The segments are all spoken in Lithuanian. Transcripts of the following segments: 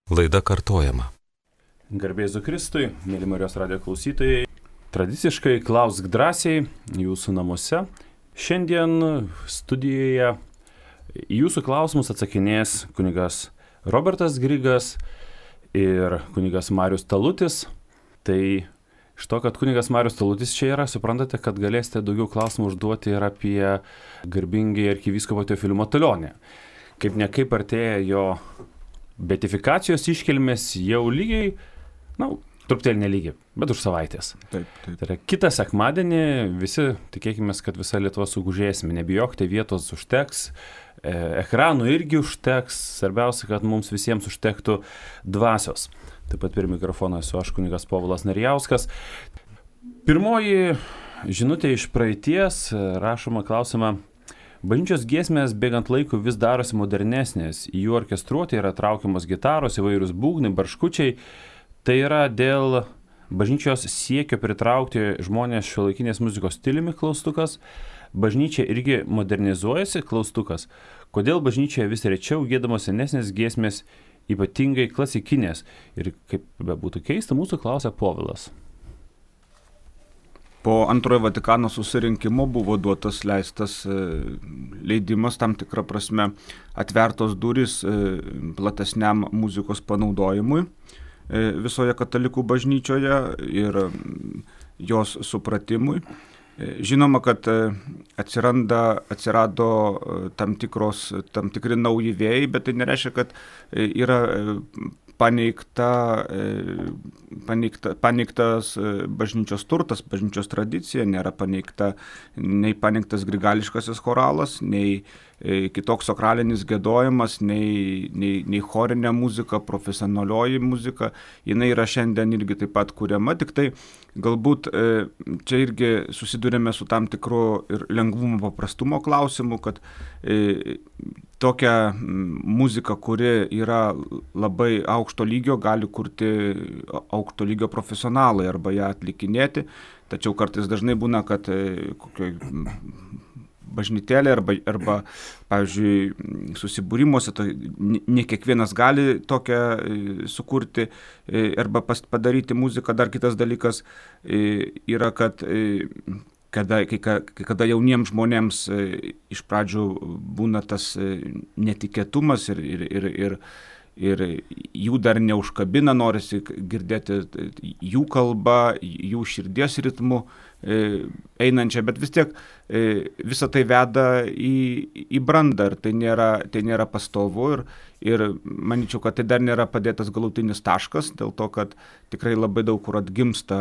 Laida kartojama. Garbėzu Kristui, mėly Marijos radijo klausytojai. Tradiciškai klausk drąsiai jūsų namuose. Šiandien studijoje į jūsų klausimus atsakinės kunigas Robertas Grigas ir kunigas Marius Talutis. Tai iš to, kad kunigas Marius Talutis čia yra, suprantate, kad galėsite daugiau klausimų užduoti ir apie garbingąjį arkivyskupą Teofilį Matulionį. Kaip nekaip artėja jo beatifikacijos iškilmės jau lygiai, truputėlį nelygiai, bet už savaitės. Taip. Tai yra kitą sekmadienį, visi tikėkime, kad visa Lietuva sugužėsime, nebijokite, vietos užteks, ekranų irgi užteks, svarbiausia, kad mums visiems užtektų dvasios. Taip pat prie mikrofono esu aš, kunigas Povilas Narijauskas. Pirmoji žinutė iš praeities, rašoma klausimą: bažnyčios giesmės bėgant laiku vis darosi modernesnės, į jų orkestruotę yra traukiamos gitaros, įvairūs būgnai, barškučiai. Tai yra dėl bažnyčios siekio pritraukti žmonės šiuolaikinės muzikos stiliumi, klaustukas. Bažnyčia irgi modernizuojasi, klaustukas. Kodėl bažnyčioje vis rečiau giedamos senesnės giesmės, ypatingai klasikinės? Ir kaip bebūtų keista, mūsų klausia Povilas. Po antrojo Vatikano susirinkimo buvo leistas leidimas, tam tikrą prasme atvertos durys platesniam muzikos panaudojimui visoje katalikų bažnyčioje ir jos supratimui. Žinoma, kad atsirado tam tikri nauji vėjai, bet tai nereiškia, kad yra paneigtas bažnyčios turtas, bažnyčios tradicija, nėra nei paneigtas grigališkasis choralas, nei kitoks sakralinis giedojimas, nei chorinė muzika, profesionalioji muzika. Jinai yra šiandien irgi taip pat kuriama, tik tai galbūt čia irgi susidurėme su tam tikru ir lengvumo paprastumo klausimu, kad tokią muziką, kuri yra labai aukšto lygio, gali kurti aukšto lygio profesionalai arba ją atlikinėti, tačiau kartais dažnai būna, kad kokioj bažnytėlė arba pavyzdžiui, susibūrimuose ne kiekvienas gali tokią sukurti arba padaryti muziką. Dar kitas dalykas yra, kad kada jauniems žmonėms iš pradžių būna tas netikėtumas ir jų dar neužkabina, norisi girdėti jų kalbą, jų širdies ritmu einančią, bet vis tiek visą tai veda į brandą ir tai nėra pastovu ir manyčiau, kad tai dar nėra padėtas galutinis taškas, dėl to, kad tikrai labai daug kur atgimsta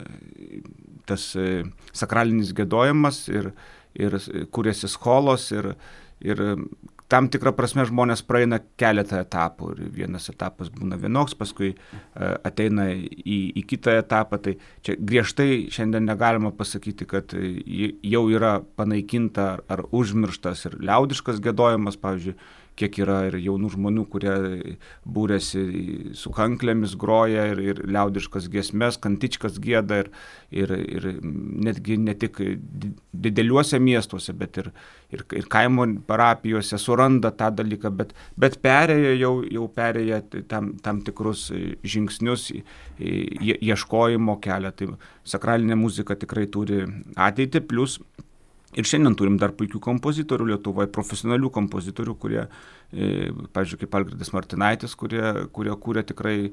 tas sakralinis giedojimas ir kuriasi skolos ir tam tikrą prasme žmonės praeina keletą etapų ir vienas etapas būna vienoks, paskui ateina į kitą etapą. Tai čia griežtai šiandien negalima pasakyti, kad jau yra panaikinta ar užmirštas ir liaudiškas giedojimas, pavyzdžiui, kiek yra ir jaunų žmonių, kurie būrėsi su kanklėmis, groja ir liaudiškas giesmes, kantičkas gieda ir netgi ne tik dideliuose miestuose, bet ir kaimo parapijose suranda tą dalyką, bet jau perėję tam tikrus žingsnius ieškojimo kelią. Tai sakralinė muzika tikrai turi ateitį, plus ir šiandien turim dar puikių kompozitorių Lietuvoje, profesionalių kompozitorių, kurie, pavyzdžiui, kaip Algirdas Martinaitis, kurie kūrė tikrai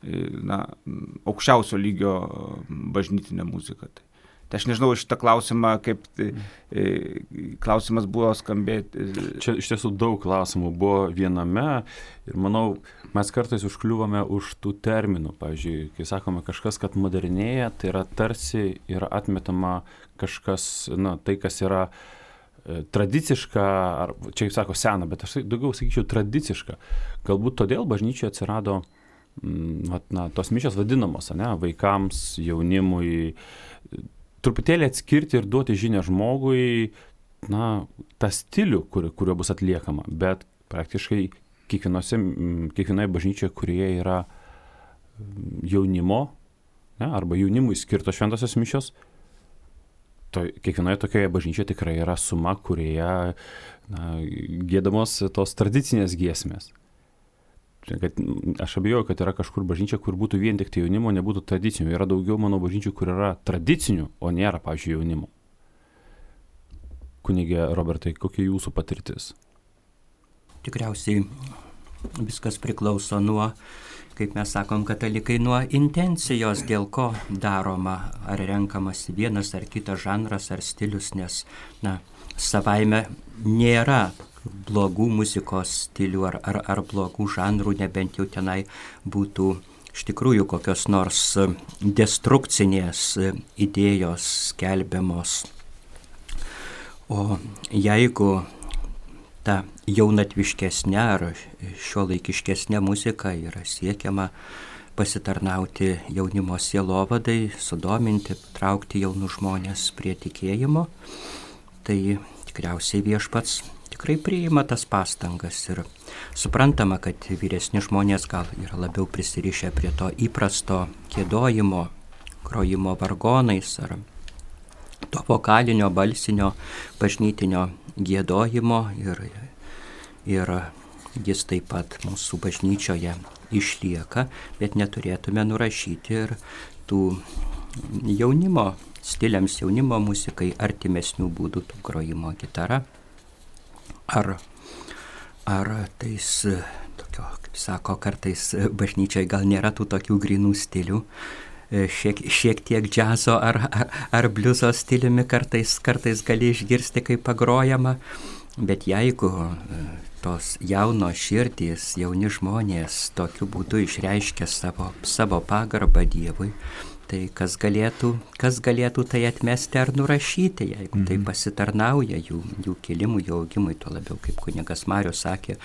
aukščiausio lygio bažnytinę muziką. Tai aš nežinau šitą klausimą, kaip klausimas buvo skambėti. Čia iš tiesų daug klausimų buvo viename ir manau, mes kartais užkliūvame už tų terminų. Pavyzdžiui, kai sakome kažkas, kad modernėja, tai yra tarsi yra atmetama kažkas, tai kas yra tradiciška, ar čia kaip sako sena, bet aš daugiau sakyčiau tradiciška. Galbūt todėl bažnyčioje atsirado tos mišios vadinamos, vaikams, jaunimui, truputėlį atskirti ir duoti žinią žmogui, tą stilių, kurio bus atliekama, bet praktiškai kiekvienoje bažnyčioje, kurioje yra jaunimo, arba jaunimui skirtos šventosios mišios, kiekvienoje tokioje bažnyčioje tikrai yra suma, kurioje giedamos tos tradicinės giesmės. kad aš abejoju, kad yra kažkur bažnyčia, kur būtų vien tik tai jaunimo, nebūtų tradicinių. Yra daugiau mano bažnyčių, kur yra tradicinių, o nėra, pavyzdžiui, jaunimo. Kunigė Robertai, kokia jūsų patirtis? Tikriausiai viskas priklauso nuo, kaip mes sakom, katalikai, nuo intencijos, dėl ko daroma, ar renkamas vienas ar kitas žanras ar stilius, nes, savaime nėra blogų muzikos stilių ar blogų žanrų, nebent jau tenai būtų iš tikrųjų kokios nors destrukcinės idėjos skelbiamos. O jeigu ta jaunatviškesnė ar šiuolaikiškesnė muzika yra siekiama pasitarnauti jaunimo sielovadai, sudominti, traukti jaunus žmonės prie tikėjimo, tai tikriausiai Viešpats tikrai priima tas pastangas ir suprantama, kad vyresni žmonės gal yra labiau prisirišę prie to įprasto giedojimo, grojimo vargonais ar to vokalinio, balsinio, bažnytinio giedojimo ir jis taip pat mūsų bažnyčioje išlieka, bet neturėtume nurašyti ir tų jaunimo stiliams, jaunimo muzikai artimesnių būdų, tų grojimo gitara ar tais, tokio, kaip sako, kartais bažnyčiai gal nėra tų tokių grinų stilių, šiek tiek džiazo ar bliuzo stiliumi kartais gali išgirsti, kaip pagrojama, bet jeigu tos jaunos širdys, jauni žmonės tokiu būdu išreiškia savo pagarbą Dievui, tai kas galėtų tai atmesti ar nurašyti, jeigu tai pasitarnauja jų kilimui, jų augimui, tuo labiau, kaip kunigas Marius sakė,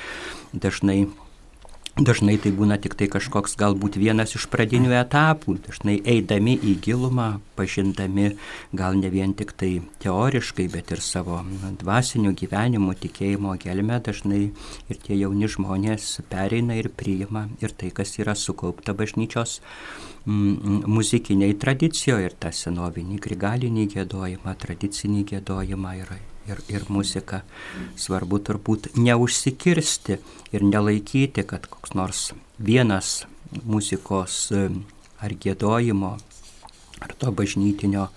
dažnai tai būna tik tai kažkoks galbūt vienas iš pradinių etapų, dažnai eidami į gilumą, pažindami gal ne vien tik tai teoriškai, bet ir savo dvasiniu gyvenimu, tikėjimo gelme, dažnai ir tie jauni žmonės pereina ir priima ir tai, kas yra sukaupta bažnyčios muzikiniai tradicijoje, ir tą senovinį grigalinį giedojimą, tradicinį giedojimą ir muziką. Svarbu turbūt neužsikirsti ir nelaikyti, kad koks nors vienas muzikos ar giedojimo ar to bažnytinio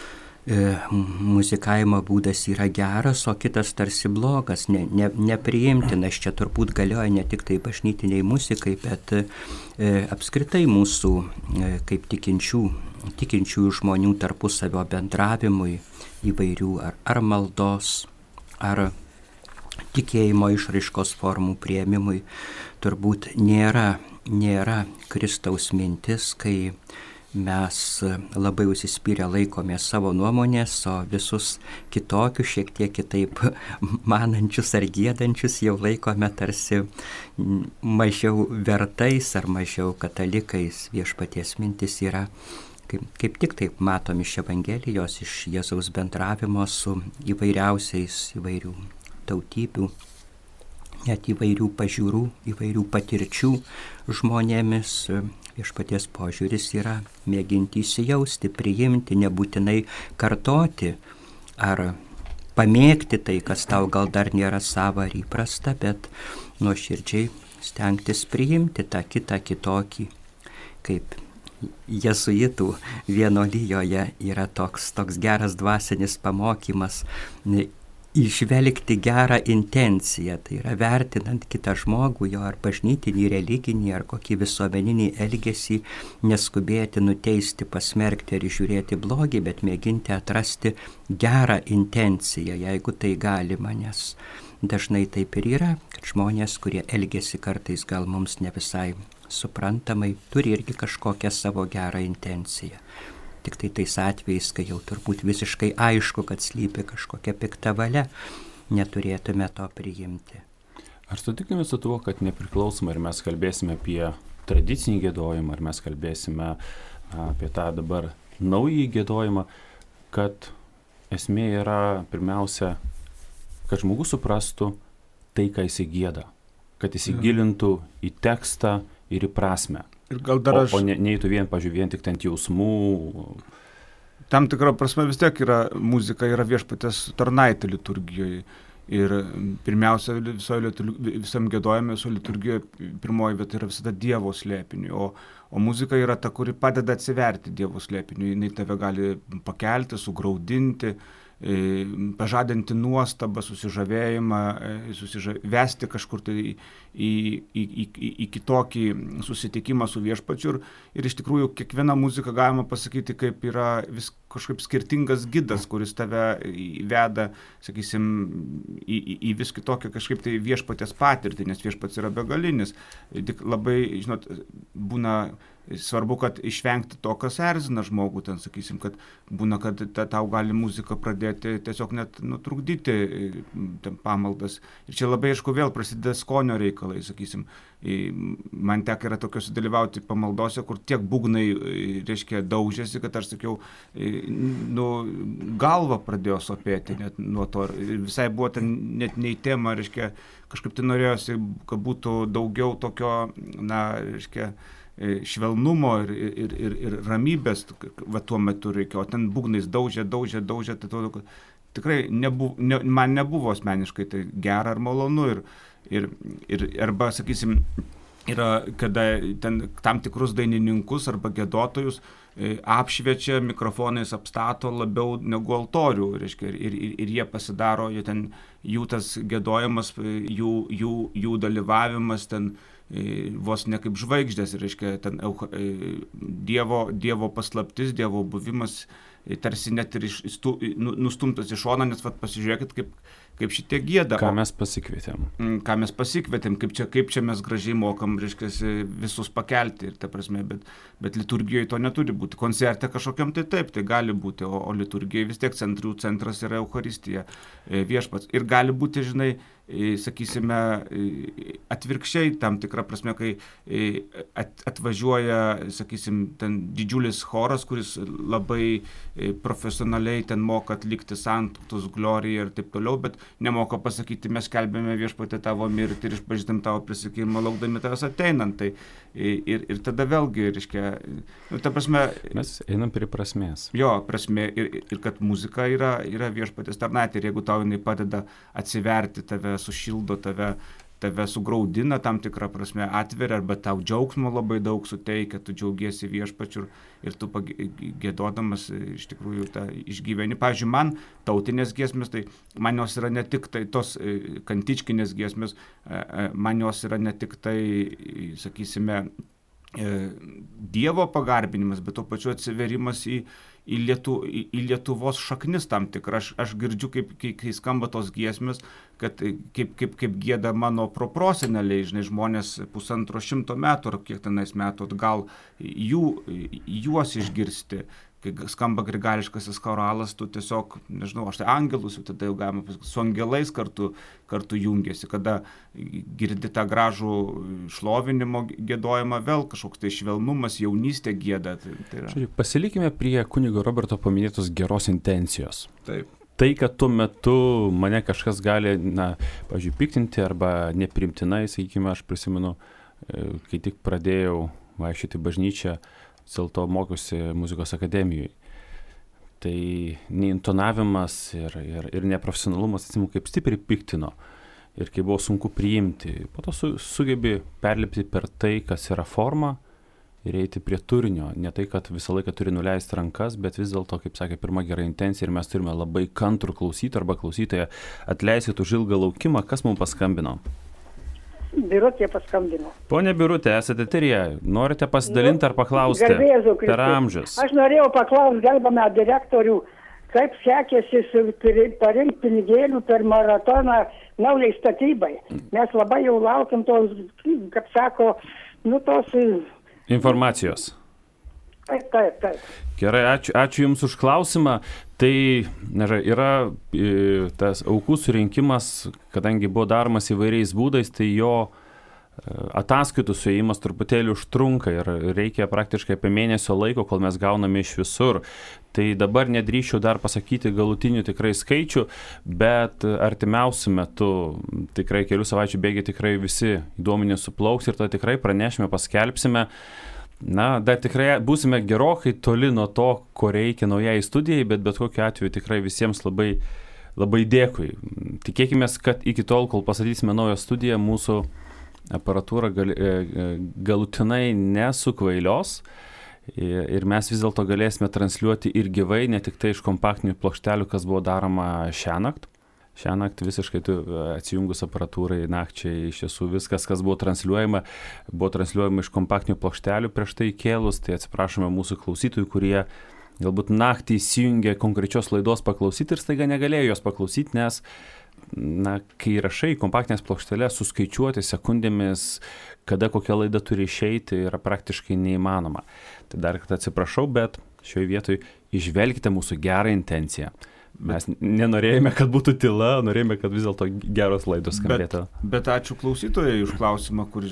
muzikavimo būdas yra geras, o kitas tarsi blogas, nepriimtinas. Čia turbūt galioja ne tik tai bažnytiniai muzikai, bet apskritai mūsų kaip tikinčiųjų žmonių tarpusavio bendravimui, įvairių ar maldos, ar tikėjimo išraiškos formų priėmimui. Turbūt nėra Kristaus mintis, kai mes labai užsispyrę laikomės savo nuomonės, o visus kitokius, šiek tiek kitaip manančius ar giedančius jau laikome tarsi mažiau vertais ar mažiau katalikais. Viešpaties mintis yra kaip tik taip matom iš Evangelijos, iš Jėzaus bendravimo su įvairių tautybių, net įvairių pažiūrų, įvairių patirčių žmonėmis. Viešpaties požiūris yra mėginti įsijausti, priimti, nebūtinai kartoti ar pamėgti tai, kas tau gal dar nėra sava ar įprasta, bet nuoširdžiai stengtis priimti tą kitokį, kaip jezuitų vienuolijoje yra toks geras dvasinis pamokymas, įžvelgti gerą intenciją, tai yra vertinant kitą žmogų, jo ar bažnytinį, religinį, ar kokį visuomeninį elgesį, neskubėti nuteisti, pasmerkti ar žiūrėti blogį, bet mėginti atrasti gerą intenciją, jeigu tai galima, nes dažnai taip ir yra, kad žmonės, kurie elgesi kartais gal mums ne visai suprantamai, turi irgi kažkokią savo gerą intenciją. Tik tai tais atvejais, kai jau turbūt visiškai aišku, kad slypi kažkokia pikta valia, neturėtume to priimti. Ar sutikime su tuo, kad nepriklausomai, ar mes kalbėsime apie tradicinį giedojimą, ar mes kalbėsime apie tą dabar naująjį giedojimą, kad esmė yra pirmiausia, kad žmogus suprastų tai, ką jis gieda, kad jis įgilintų į tekstą ir į prasmę. Ir gal dar o neįtų vien tik ant jausmų. Tam tikrą prasme vis tiek yra muzika, yra Viešpaties tarnaitė liturgijoje. Ir pirmiausia, visam giedojime, viso liturgijoje pirmoji vieta yra visada Dievo slėpiniui, o muzika yra ta, kuri padeda atsiverti Dievo slėpiniui. Jis tave gali pakelti, sugraudinti, pažadinti nuostabą, susižavėjimą, vesti kažkur tai į kitokį susitikimą su viešpačiu. Ir iš tikrųjų kiekviena muzika, galima pasakyti, kaip yra vis kažkaip skirtingas gidas, kuris tave veda, sakysim, į vis kitokią kažkaip tai viešpaties patirtį, nes viešpats yra begalinis. Tik labai, žinot, būna svarbu, kad išvengti to, kas erzina žmogų, ten, sakysim, kad būna, kad tau gali muzika pradėti tiesiog net nutrukdyti pamaldas. Ir čia labai, aišku, vėl prasideda skonio reikalai, sakysim. Man teko yra tokios dalyvauti pamaldose, kur tiek būgnai, reiškia, daužėsi, kad aš sakiau, galva pradėjo sopėti net nuo to. Ir visai buvo ten net nei tema, reiškia, kažkaip tai norėjosi, kad būtų daugiau tokio, reiškia, švelnumo ir ramybės, va tuo metu reikėjo, o ten būgnais daužė, tai to, tikrai man nebuvo asmeniškai tai gera ar malonu ir arba, sakysim, yra, kada ten tam tikrus dainininkus arba giedotojus apšviečia, mikrofonais apstato labiau negu altorių, reiškia, ir jie pasidaro, jų tas giedojimas, jų dalyvavimas ten vos ne kaip žvaigždės, reiškia, ten Dievo paslaptis, Dievo buvimas tarsi net ir nustumtas į šoną, nes pasižiūrėkit, kaip šitie gieda. Ką mes pasikvietėm, kaip čia mes gražiai mokam, reiškia, visus pakelti, ir ta prasme, bet liturgijoje to neturi būti. Koncerte kažkokiam tai taip, tai gali būti, o liturgijoje vis tiek centras yra Eucharistija, viešpats. Ir gali būti, žinai, sakysime, atvirkščiai tam tikrą prasme, kai atvažiuoja, sakysim, ten didžiulis choras, kuris labai profesionaliai ten moka atlikti Sanctus, Gloriją ir taip toliau, bet nemoka pasakyti, mes skelbėme Viešpatie tavo mirtį ir išpažįstam tavo prisikėlimą, laukdami tavęs ateinant. Tai, ir tada vėlgi, reiškia, ta prasme... Mes einam prie prasmės. Jo, prasmė ir kad muzika yra Viešpatės tarnaitė, ir jeigu tau jinai padeda atsiverti tave, sušildo tave sugraudina tam tikrą prasme, atveria, arba tau džiaugsmo labai daug suteikia, tu džiaugiesi Viešpačiu ir tu giedodamas iš tikrųjų tą išgyveni. Pavyzdžiui, man tautinės giesmės, tai man jos yra ne tik tai tos kantičkinės giesmės, man jos yra ne tik tai, sakysime, Dievo pagarbinimas, bet tuo pačiu atsiverimas į Lietuvos šaknis tam tikrą. Aš girdžiu, kai skamba tos giesmės, kad kaip gieda mano proproseneliai, žinai, žmonės 150 metų ar kiek tenais metų atgal juos išgirsti. Kai skamba grigališkasis choralas, tu tiesiog, nežinau, aš tai angelus, tada jau galima pasakyti, su angelais kartu jungiasi, kada girdi tą gražų šlovinimo giedojimą, vėl kažkoks tai švelnumas, jaunystė gieda. Tai yra. Pasilikime prie kunigo Roberto paminėtos geros intencijos. Taip. Tai, kad tuo metu mane kažkas gali, pavyzdžiui, piktinti arba neprimtinai, sakykime, aš prisimenu, kai tik pradėjau vaikščioti bažnyčią, dėl to mokiausi muzikos akademijoje. Tai neintonavimas ir neprofesionalumas, atsimenu, kaip stipriai piktino ir kaip buvo sunku priimti. Po to sugebi perlipti per tai, kas yra forma ir eiti prie turinio. Ne tai, kad visą laiką turi nuleisti rankas, bet vis dėlto, kaip sakė, pirma gera intencija ir mes turime labai kantrų klausytoją arba klausytoją. Atleiskit už ilgą laukimą, kas mums paskambino? Birutė paskambino. Pone Birutė, esate eteryje. Norite pasidalinti ar paklausti? Per amžius. Aš norėjau paklausti gerbiamą direktorių, kaip sekėsi parinkti pinigėlių per maratoną naujai statybai. Mes labai jau laukiam tos, kaip sako, tos... informacijos. Taip. Gerai, ačiū Jums už klausimą. Tai yra tas aukų surinkimas, kadangi buvo daromas įvairiais būdais, tai jo ataskaitų suėjimas truputėlį užtrunka ir reikia praktiškai apie mėnesio laiko, kol mes gauname iš visur. Tai dabar nedrįščiau dar pasakyti galutinių tikrai skaičių, bet artimiausiu metu, tikrai kelių savaičių bėgiai tikrai visi duomenys suplauks ir to tikrai pranešime, paskelbsime. Dar tikrai būsime gerokai toli nuo to, ko reikia naujai studijai, bet kokiu atveju tikrai visiems labai labai dėkui. Tikėkime, kad iki tol, kol pastatysime naują studiją, mūsų aparatūra galutinai nesukvailios ir mes vis dėlto galėsime transliuoti ir gyvai, ne tik tai iš kompaktinių plokštelių, kas buvo daroma šiąnakt. Šiąnakt visiškai atsijungus aparatūrai nakčiai iš tiesų viskas, kas buvo transliuojama iš kompaktinių plokštelių prieš tai kėlus, tai atsiprašome mūsų klausytojų, kurie galbūt naktį įsijungė konkrečios laidos paklausyti ir staiga negalėjo jos paklausyti, nes kai rašai kompaktinės plokštelės, suskaičiuoti sekundėmis, kada kokia laida turi išeiti, yra praktiškai neįmanoma. Tai dar kartą atsiprašau, bet šioje vietoje išvelkite mūsų gerą intenciją. Mes nenorėjome, kad būtų tyla, norėjome, kad vis dėlto geros laidos skambėtų. Bet ačiū klausytojai už klausimą, kuri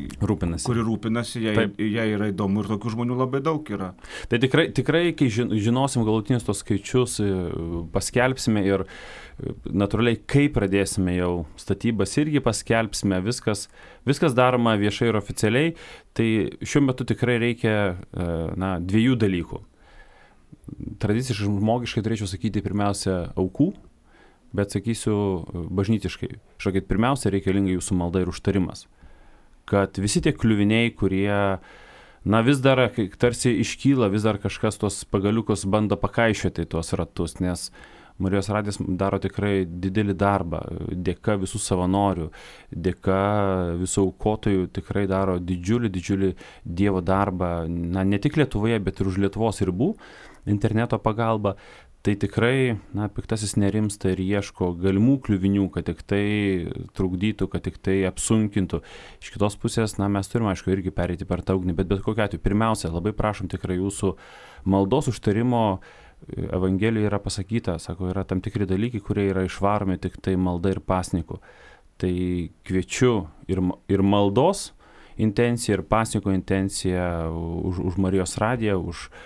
rūpinasi, jai yra įdomu ir tokių žmonių labai daug yra. Tai tikrai kai žinosim galutinius tos skaičius, paskelbsime ir natūraliai, kai pradėsime jau statybas, irgi paskelbsime, viskas daroma viešai ir oficialiai, tai šiuo metu tikrai reikia dviejų dalykų. Tradiciškai žmogiškai turėčiau sakyti pirmiausia aukų, bet sakysiu bažnytiškai. Šakit, pirmiausia reikalinga jūsų malda ir užtarimas. Kad visi tie kliuviniai, kurie vis dar tarsi iškyla, vis dar kažkas tos pagaliukus bando pakaišioti tuos ratus, nes Marijos radijas daro tikrai didelį darbą, dėka visų savanorių, dėka visų aukotojų tikrai daro didžiulį Dievo darbą, ne tik Lietuvoje, bet ir už Lietuvos ribų, interneto pagalba. Tai tikrai, piktasis nerimsta ir ieško galimų kliuvinių, kad tik tai trukdytų, kad tik tai apsunkintų. Iš kitos pusės, mes turime, aišku, irgi pereiti per tą ugnį, bet kokiu atveju, pirmiausia, labai prašom tikrai jūsų maldos užtarimo. Evangelijoje yra pasakyta, sako, yra tam tikri dalykai, kurie yra išvaromi tik tai malda ir pasniku. Tai kviečiu ir maldos intenciją, ir pasniko intenciją už Marijos radiją,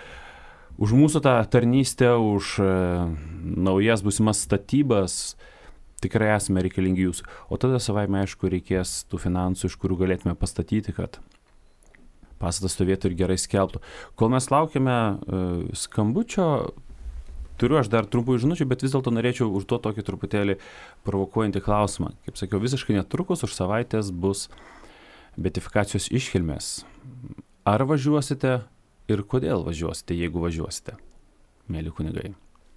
už mūsų tą tarnystę, už naujas būsimas statybas. Tikrai esame reikalingi jūsų. O tada savaime, aišku, reikės tų finansų, iš kurių galėtume pastatyti, kad pastatas stovėtų ir gerai skelbtų. Kol mes laukiame skambučio, turiu aš dar trumpų žinučių, bet vis dėlto norėčiau užduoti tokį truputėlį provokuojantį klausimą. Kaip sakiau, visiškai netrukus už savaitės bus beatifikacijos iškilmės. Ar važiuosite ir kodėl važiuosite, jeigu važiuosite, mėly kunigai?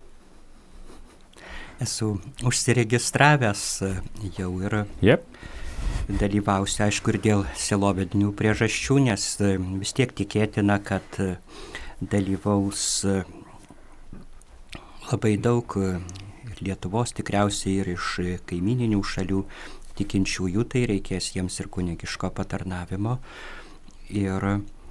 Esu užsiregistravęs jau ir dalyvausiu, aišku, ir dėl sielovadinių priežasčių, nes vis tiek tikėtina, kad dalyvaus labai daug Lietuvos, tikriausiai ir iš kaimininių šalių tikinčiųjų, tai reikės jiems ir kunigiško patarnavimo. Ir,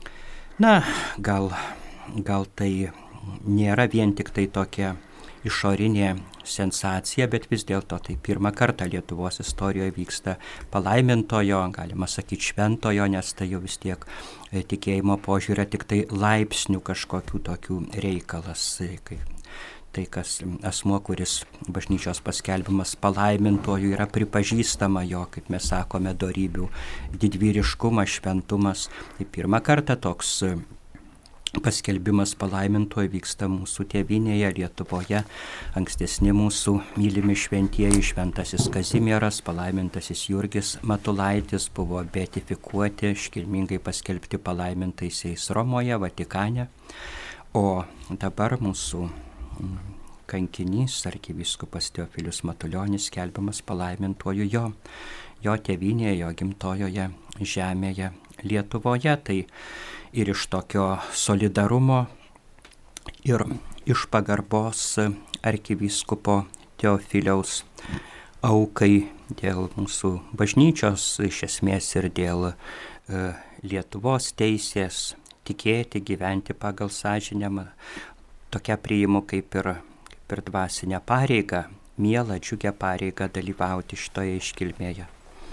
gal tai nėra vien tik tai tokia išorinė sensacija, bet vis dėlto tai pirmą kartą Lietuvos istorijoje vyksta palaimintojo, galima sakyti šventojo, nes tai jau vis tiek tikėjimo požiūrė tik tai laipsnių kažkokių tokių reikalas. Tai kas asmuo, kuris bažnyčios paskelbimas palaimintoju, yra pripažįstama jo, kaip mes sakome, dorybių didvyriškumas, šventumas. Tai pirmą kartą toks paskelbimas palaimintojo vyksta mūsų tėvynėje Lietuvoje. Ankstesni mūsų mylimi šventieji, šventasis Kazimieras, palaimintasis Jurgis Matulaitis buvo beatifikuoti, iškilmingai paskelbti palaimintaisiais Romoje, Vatikane. O dabar mūsų kankinys, arkivyskupas Teofilius Matulionis, skelbiamas palaimintuoju jo tėvynėje, jo gimtojoje žemėje Lietuvoje. Tai ir iš tokio solidarumo, ir iš pagarbos arkivyskupo Teofiliaus aukai dėl mūsų bažnyčios, iš esmės ir dėl Lietuvos teisės tikėti, gyventi pagal sąžinę, tokia priimu kaip ir dvasinę pareigą, mielą, džiugę pareigą dalyvauti šitoje iškilmėje.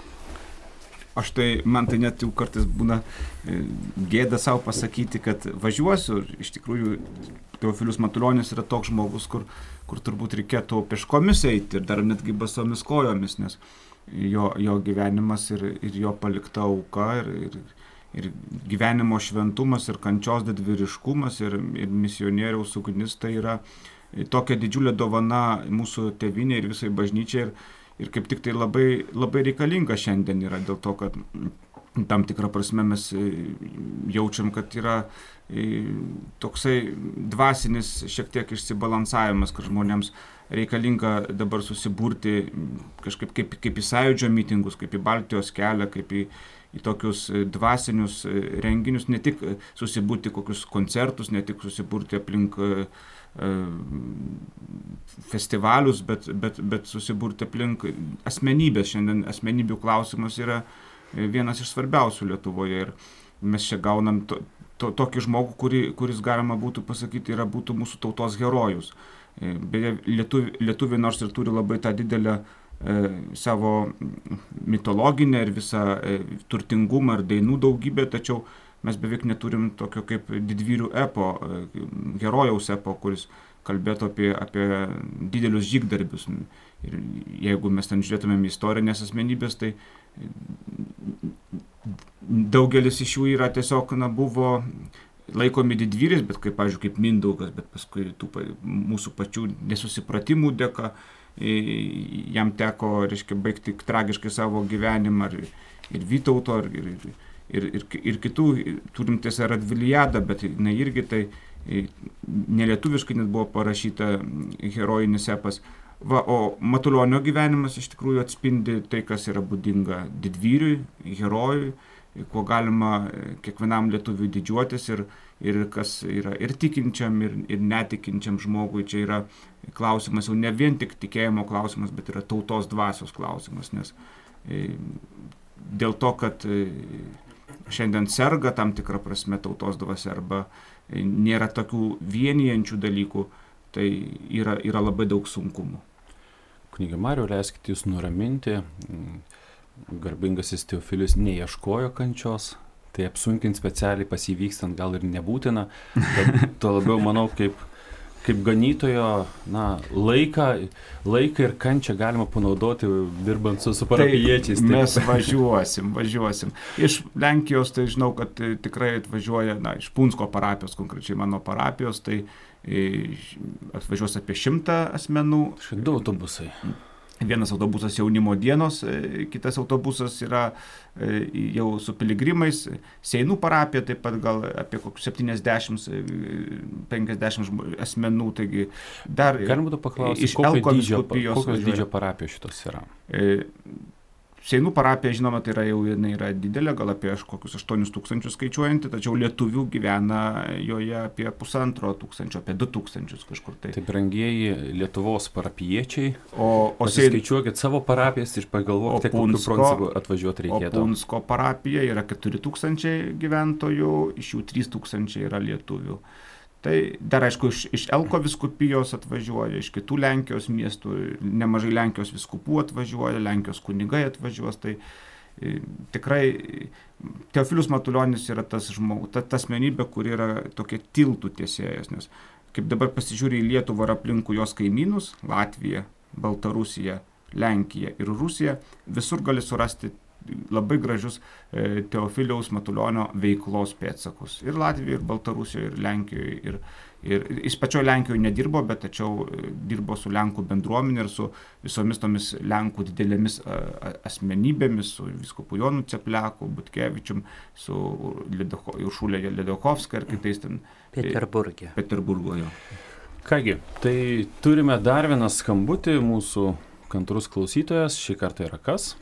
Man tai net jau kartais būna gėda savo pasakyti, kad važiuosiu. Iš tikrųjų, Teofilius Matulionis yra toks žmogus, kur turbūt reikėtų peškomis eiti ir dar netgi basomis kojomis, nes jo gyvenimas ir jo palikta auka ir gyvenimo šventumas, ir kančios didvyriškumas, ir misionieriaus ugnis, tai yra tokia didžiulė dovana mūsų tėvynė ir visai bažnyčiai. Ir kaip tik tai labai, labai reikalinga šiandien yra, dėl to, kad tam tikrą prasme mes jaučiam, kad yra toksai dvasinis šiek tiek išsibalansavimas, kad žmonėms reikalinga dabar susiburti kažkaip kaip į sąjūdžio mitingus, kaip į Baltijos kelią, kaip į tokius dvasinius renginius, ne tik susiburti kokius koncertus, ne tik susiburti aplink festivalius, bet susiburti aplink asmenybės. Šiandien asmenybių klausimas yra vienas iš svarbiausių Lietuvoje ir mes čia gaunam tokį žmogų, kuris galima būtų pasakyti, būtų mūsų tautos herojus. Beje, lietuviai nors ir turi labai tą didelę savo mitologinę ir visą turtingumą ir dainų daugybę, tačiau mes beveik neturim tokio kaip didvyrių epo, herojaus epo, kuris kalbėtų apie didelius žygdarbius. Ir jeigu mes ten žiūrėtumėm istorinės asmenybės, tai daugelis iš jų yra tiesiog, buvo laikomi didvyris, bet pavyzdžiui, kaip Mindaugas, bet paskui mūsų pačių nesusipratimų dėka jam teko, baigti tragiškai savo gyvenimą ir Vytauto, ir kitų, turim tiesa Radviliadą, bet jinai irgi tai nelietuviškai net buvo parašyta herojinis epas. O Matulionio gyvenimas iš tikrųjų atspindi tai, kas yra būdinga didvyriui, herojui, kuo galima kiekvienam lietuviui didžiuotis ir kas yra ir tikinčiam, ir netikinčiam žmogui. Čia yra klausimas jau ne vien tik tikėjimo klausimas, bet yra tautos dvasios klausimas, nes dėl to, kad šiandien serga tam tikrą prasme tautos dvasia arba nėra tokių vienijančių dalykų, tai yra labai daug sunkumų. Kuniga Mariau, leiskite jūs nuraminti, garbingasis Teofilis neieškojo kančios, tai apsunkinti specialiai pasivykstant gal ir nebūtina, bet to labiau manau, kaip ganytojo laiką ir kančią galima panaudoti dirbant su parapijiečiais. Mes važiuosim. Iš Lenkijos tai žinau, kad tikrai atvažiuoja, iš Punsko parapijos, konkrečiai mano parapijos, tai atvažiuos apie 100 asmenų. 2 autobusai. Vienas autobusas jaunimo dienos, kitas autobusas yra jau su piligrimais. Seinų parapija taip pat gal apie kokius 70-50 asmenų. Taigi dar galima būtų paklausyti, iš Elko vyskupijos. Kokios dydžio parapijos šitos yra? Seinų parapija, žinoma, tai jinai yra didelė, gal apie kokius 8,000 skaičiuojanti, tačiau lietuvių gyvena joje apie 1,500, apie 2,000 kažkur tai. Tai brangieji Lietuvos parapijiečiai, pasiskaičiuokit savo parapijas ir pagalvokite, kokiu principu atvažiuoti reikėtų. O Punsko parapija yra 4,000 gyventojų, iš jų 3,000 yra lietuvių. Tai dar aišku, iš Elko vyskupijos atvažiuoja, iš kitų Lenkijos miestų, nemažai Lenkijos vyskupų atvažiuoja, Lenkijos kunigai atvažiuos. Tai tikrai Teofilius Matulionis yra tas žmogus, ta asmenybė, kuri yra tokia tiltų tiesėjas, nes kaip dabar pasižiūri į Lietuvą ir aplinkų jos kaimynus, Latviją, Baltarusiją, Lenkiją ir Rusiją, visur gali surasti labai gražius Teofiliaus Matulionio veiklos pėdsakus. Ir Latvijoje, ir Baltarusijoje, ir Lenkijoje. Ir jis pačioje Lenkijoje nedirbo, bet tačiau dirbo su Lenkų bendruomenė ir su visomis tomis Lenkų didelėmis asmenybėmis, su vyskupu Jonu Cepliaku, Butkevičium, su Uršulė Ledokovska ir kitais ten. Peterburgo jo. Kągi, tai turime dar vieną skambutį, mūsų kantrus klausytojas, šį kartą yra kas?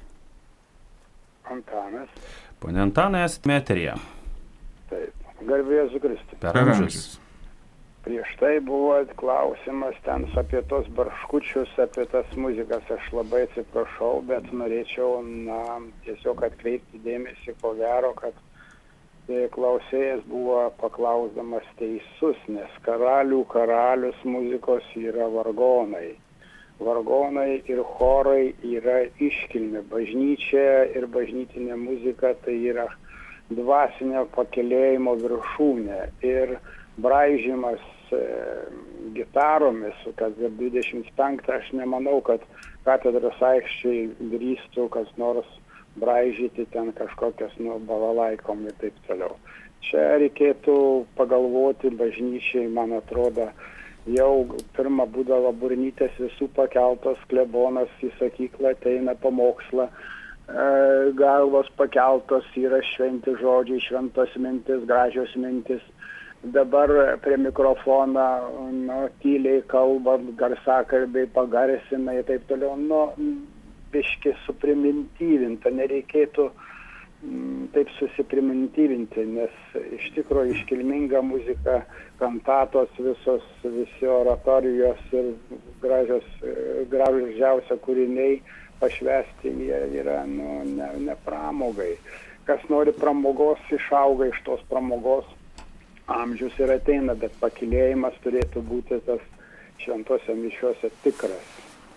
Antanas. Pone Antanai, esate eteryje. Taip, garbė Jėzų Kristų. Per amžius. Prieš tai buvo klausimas ten apie tos barškučius, apie tas muzikas. Aš labai atsiprašau, bet norėčiau tiesiog atkreipti dėmesį, ko gero, kad klausėjas buvo paklausdamas teisus, nes karalius muzikos yra vargonai. Vargonai ir chorai yra iškilmė. Bažnyčia ir bažnytinė muzika tai yra dvasinio pakelėjimo viršūnė. Ir braižymas gitaromis, kad 25 aš nemanau, kad katedros aikščiai drįstų kas nors braižyti ten kažkokias balalaikom ir taip toliau. Čia reikėtų pagalvoti bažnyčiai, man atrodo, jau pirmą būdavo burnytės visų pakeltos, klebonas į sakyklą ateina pamokslą, galvos pakeltos, yra šventi žodžiai, šventos mintis, gražios mintis. Dabar prie mikrofoną tyliai kalba, garsakalbiai pagarsina ir taip toliau. Biški suprimityvinta, nereikėtų taip susiprimityvinti, nes iš tikrųjų iškilminga muzika, kantatos visi oratorijos ir gražiausia kūriniai pašvęsti jie yra ne pramogai. Kas nori pramogos, išauga iš tos pramogos, amžius ir ateina, bet pakilėjimas turėtų būti tas šventose mišiuose tikras.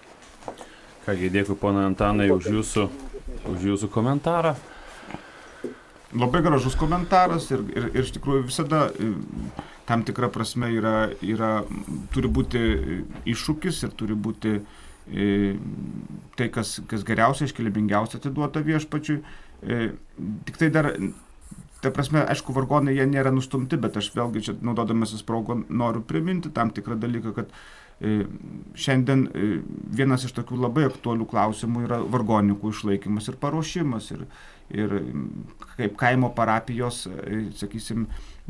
Kągi, dėkui pona Antanai už jūsų komentarą. Labai gražus komentaras ir iš tikrųjų visada tam tikra prasme turi būti iššūkis ir turi būti tai, kas geriausia, iškilmingiausia atiduota viešpačiui. Tik tai dar, ta prasme, aišku, vargonai jie nėra nustumti, bet aš vėlgi čia naudodamasis progą noriu priminti tam tikrą dalyką, kad šiandien vienas iš tokių labai aktualių klausimų yra vargonininkų išlaikymas ir paruošimas. Ir kaip kaimo parapijos, sakysim,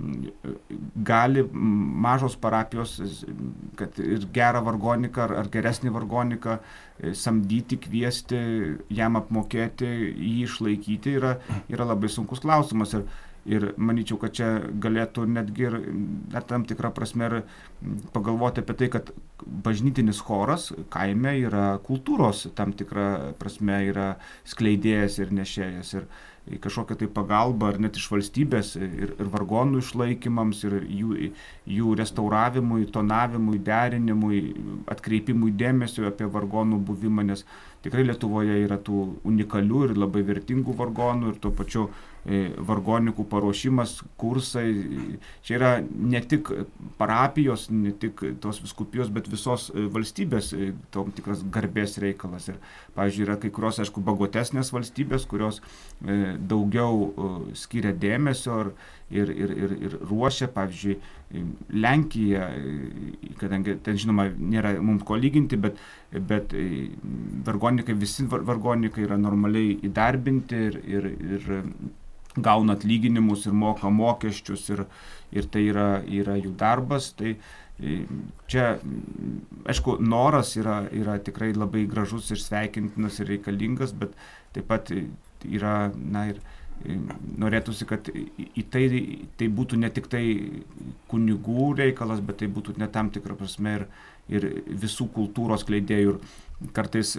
gali mažos parapijos, kad ir gerą vargoniką ar geresnį vargoniką samdyti, kviesti, jam apmokėti, jį išlaikyti yra labai sunkus klausimas. Ir manyčiau, kad čia galėtų netgi ir tam tikrą prasme ir pagalvoti apie tai, kad bažnytinis choras kaime yra kultūros, tam tikrą prasme yra skleidėjas ir nešėjas. Ir kažkokia tai pagalba, ar net iš valstybės, ir vargonų išlaikymams, ir jų restauravimui, tonavimui, derinimui, atkreipimui dėmesio apie vargonų buvimą, nes tikrai Lietuvoje yra tų unikalių ir labai vertingų vargonų, ir tuo pačiu vargonikų paruošimas, kursai. Čia yra ne tik parapijos, ne tik tos vyskupijos, bet visos valstybės tam tikras garbės reikalas. Ir, pavyzdžiui, yra kai kurios, aišku, bagotesnės valstybės, kurios daugiau skiria dėmesio ir ruošia, pavyzdžiui, Lenkija, kadangi ten, žinoma, nėra mums ko lyginti, bet vargonikai, visi vargonikai yra normaliai įdarbinti ir gauna atlyginimus ir moka mokesčius ir tai yra jų darbas. Tai čia, aišku, noras yra tikrai labai gražus ir sveikintinas ir reikalingas, bet taip pat yra, ir norėtųsi, kad į tai būtų ne tik tai kunigų reikalas, bet tai būtų ne tam tikrą prasme ir visų kultūros skleidėjų. Ir kartais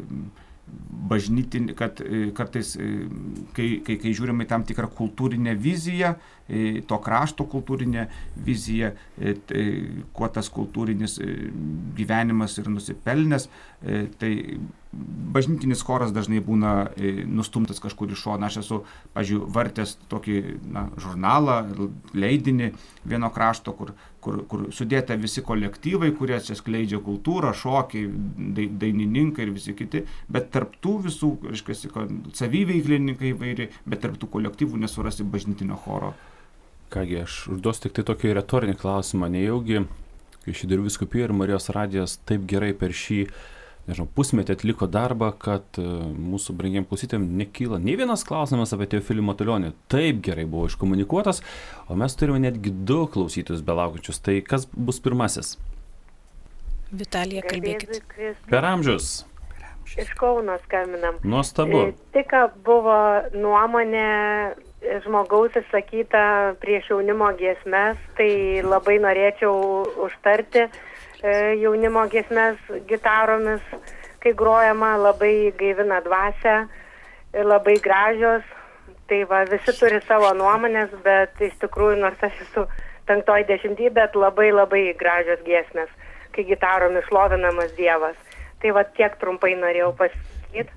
bažnytinį, kad kartais, kai žiūrime į tam tikrą kultūrinę viziją, to krašto kultūrinę viziją, kuo tas kultūrinis gyvenimas yra nusipelnęs, tai bažnytinis choras dažnai būna nustumtas kažkur iš šono. Aš esu, pavyzdžiui, vartęs tokį žurnalą, leidinį vieno krašto, kur sudėta visi kolektyvai, kurie čia skleidžia kultūrą, šokiai, dainininkai ir visi kiti, bet tarptų visų, saviveiklininkai įvairiai, bet tarptų kolektyvų nesurasi bažnytinio choro. Kągi, aš užduosiu tik tai tokį retorinį klausimą. Nejaugi, kai Šyderių vyskupija ir Marijos radijas taip gerai per šį pusmetį atliko darbą, kad mūsų brangiem klausytojams nekyla nei vienas klausimas apie Teofilį Matulionį. Taip gerai buvo iškomunikuotas, o mes turime netgi 2 klausytojus belaukiančius. Tai kas bus pirmasis? Vitalija, kalbėkit. Per amžius. Iš Kauno skambinam. Nuostabu. Tik buvo nuomonė žmogaus išsakyta prieš jaunimo giesmes, tai labai norėčiau užtarti jaunimo giesmes gitaromis, kai grojama, labai gaivina dvasią, labai gražios. Tai va, visi turi savo nuomonės, bet iš tikrųjų, nors aš esu 5-oji dešimtį, bet labai gražios giesmės, kai gitaromis šlovinamas Dievas. Tai va, tiek trumpai norėjau pasakyti.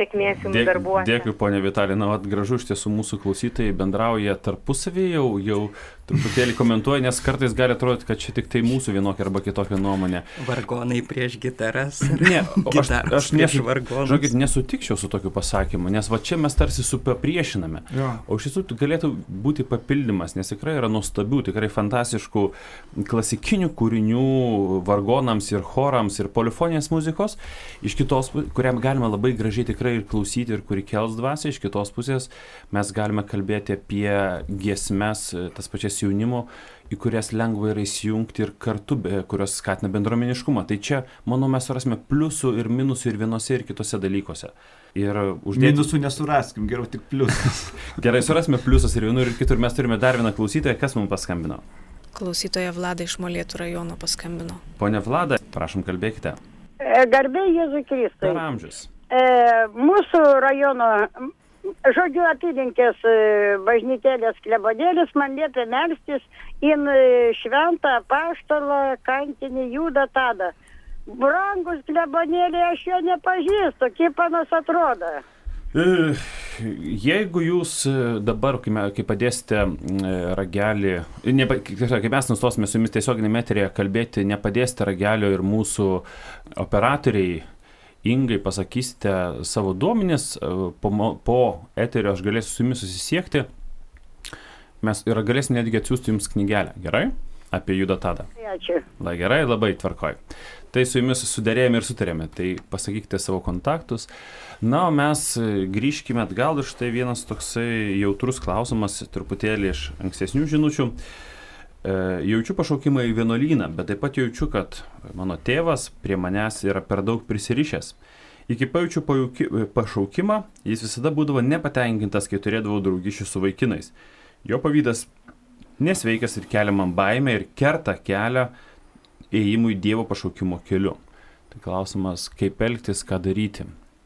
sėkmės jums darbuose. Dėkui, ponia Vitalija. Na, gražu, iš tiesų mūsų klausytojai bendrauja tarpusavį, jau truputėlį komentuoja, nes kartais gali atrodyti, kad čia tik tai mūsų vienokia arba kitokia nuomonė. Vargonai prieš gitaras. Ne, aš žinokit, nesutikčiau su tokiu pasakymu, nes va čia mes tarsi supapriešiname. Ja. O iš tiesų galėtų būti papildymas, nes tikrai yra nuostabių, tikrai fantastiškų klasikinių kūrinių vargonams ir chorams ir polifoninės muzikos, iš kitos, kuriam galima labai gražiai tikrai ir klausyti ir kuri kels dvasią, iš kitos pusės mes galime kalbėti apie giesmes, tas pačias jaunimo, į kurias lengva yra įsijungti ir kartu, kurios skatina bendruomeniškumą. Tai čia, manau, mes surasime pliusų ir minusų ir vienose ir kitose dalykuose. Minusų nesuraskim, geriau tik pliusus. Gerai, surasime pliusus ir vienur ir kitur. Mes turime dar vieną klausytoją. Kas mums paskambino? Klausytoja Vlada iš Molėtų rajono paskambino. Pone Vlada, prašom, kalbėkite. Garbė Jėzui Kristui. Per amžius. Mūsų rajono, žodžiu, apylinkės bažnytėlės klebonėlis man liepė melstis į šventą apaštalą kankinį Judą Tadą. Brangus klebonėlį, aš jo nepažįstu, kaip panas atrodo. Jeigu jūs dabar, kai padėsite ragelį, kai mes nustosime su jumis tiesioginėme eteryje kalbėti, nepadėsite ragelio ir mūsų operatoriai Ingai pasakysite savo duomenis, po eterio aš galėsiu su jumis susisiekti, mes ir galėsime netgi atsiųsti jums knygelę, gerai? Apie Judą Tadą. Ačiū. Gerai, labai tvarkoj. Tai su jumis suderėjome ir sutarėme, tai pasakykite savo kontaktus. Na, o mes grįžkime atgal ir štai vienas toksai jautrus klausimas, truputėlį iš ankstesnių žinučių. Jaučiu pašaukimą į vienuolyną, bet taip pat jaučiu, kad mano tėvas prie manęs yra per daug prisirišęs. Iki pajaučiu pašaukimą, jis visada būdavo nepatenkintas, kai turėdavau draugišių su vaikinais. Jo pavydas nesveikas ir kelia man baimę ir kerta kelią ėjimui Dievo pašaukimo keliu. Tai klausimas, kaip elgtis, ką daryti.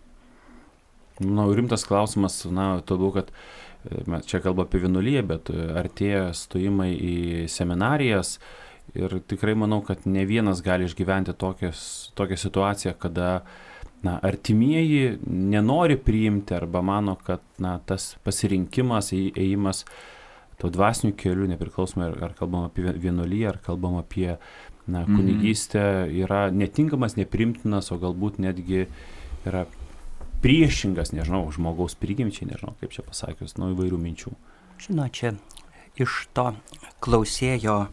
Rimtas klausimas, todėl, kad mes čia kalbame apie vienuoliją, bet artėja stojimai į seminarijas ir tikrai manau, kad ne vienas gali išgyventi tokią situaciją, kada artimieji nenori priimti arba mano, kad tas pasirinkimas, ėjimas to dvasinių kelių, nepriklausomai ar kalbam apie vienuoliją, ar kalbam apie kunigystę, yra netinkamas, neprimtinas, o galbūt netgi yra priešingas, nežinau, žmogaus prigimčiai, nežinau, kaip čia pasakius, nuo įvairių minčių. Žinau, čia iš to klausėjo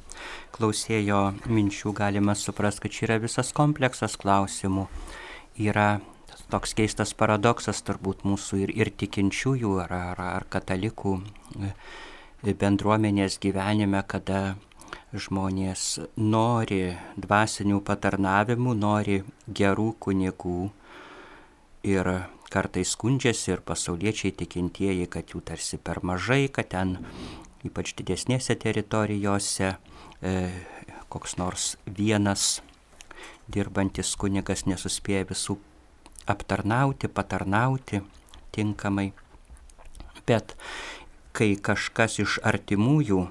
minčių galima suprasti, kad čia yra visas kompleksas klausimų. Yra toks keistas paradoksas turbūt mūsų ir tikinčiųjų, ar katalikų bendruomenės gyvenime, kada žmonės nori dvasinių patarnavimų, nori gerų kunigų ir kartais skundžiasi ir pasauliečiai tikintieji, kad jų tarsi per mažai, kad ten ypač didesnėse teritorijose koks nors vienas dirbantis kunigas nesuspėja visų aptarnauti, patarnauti tinkamai. Bet kai kažkas iš artimųjų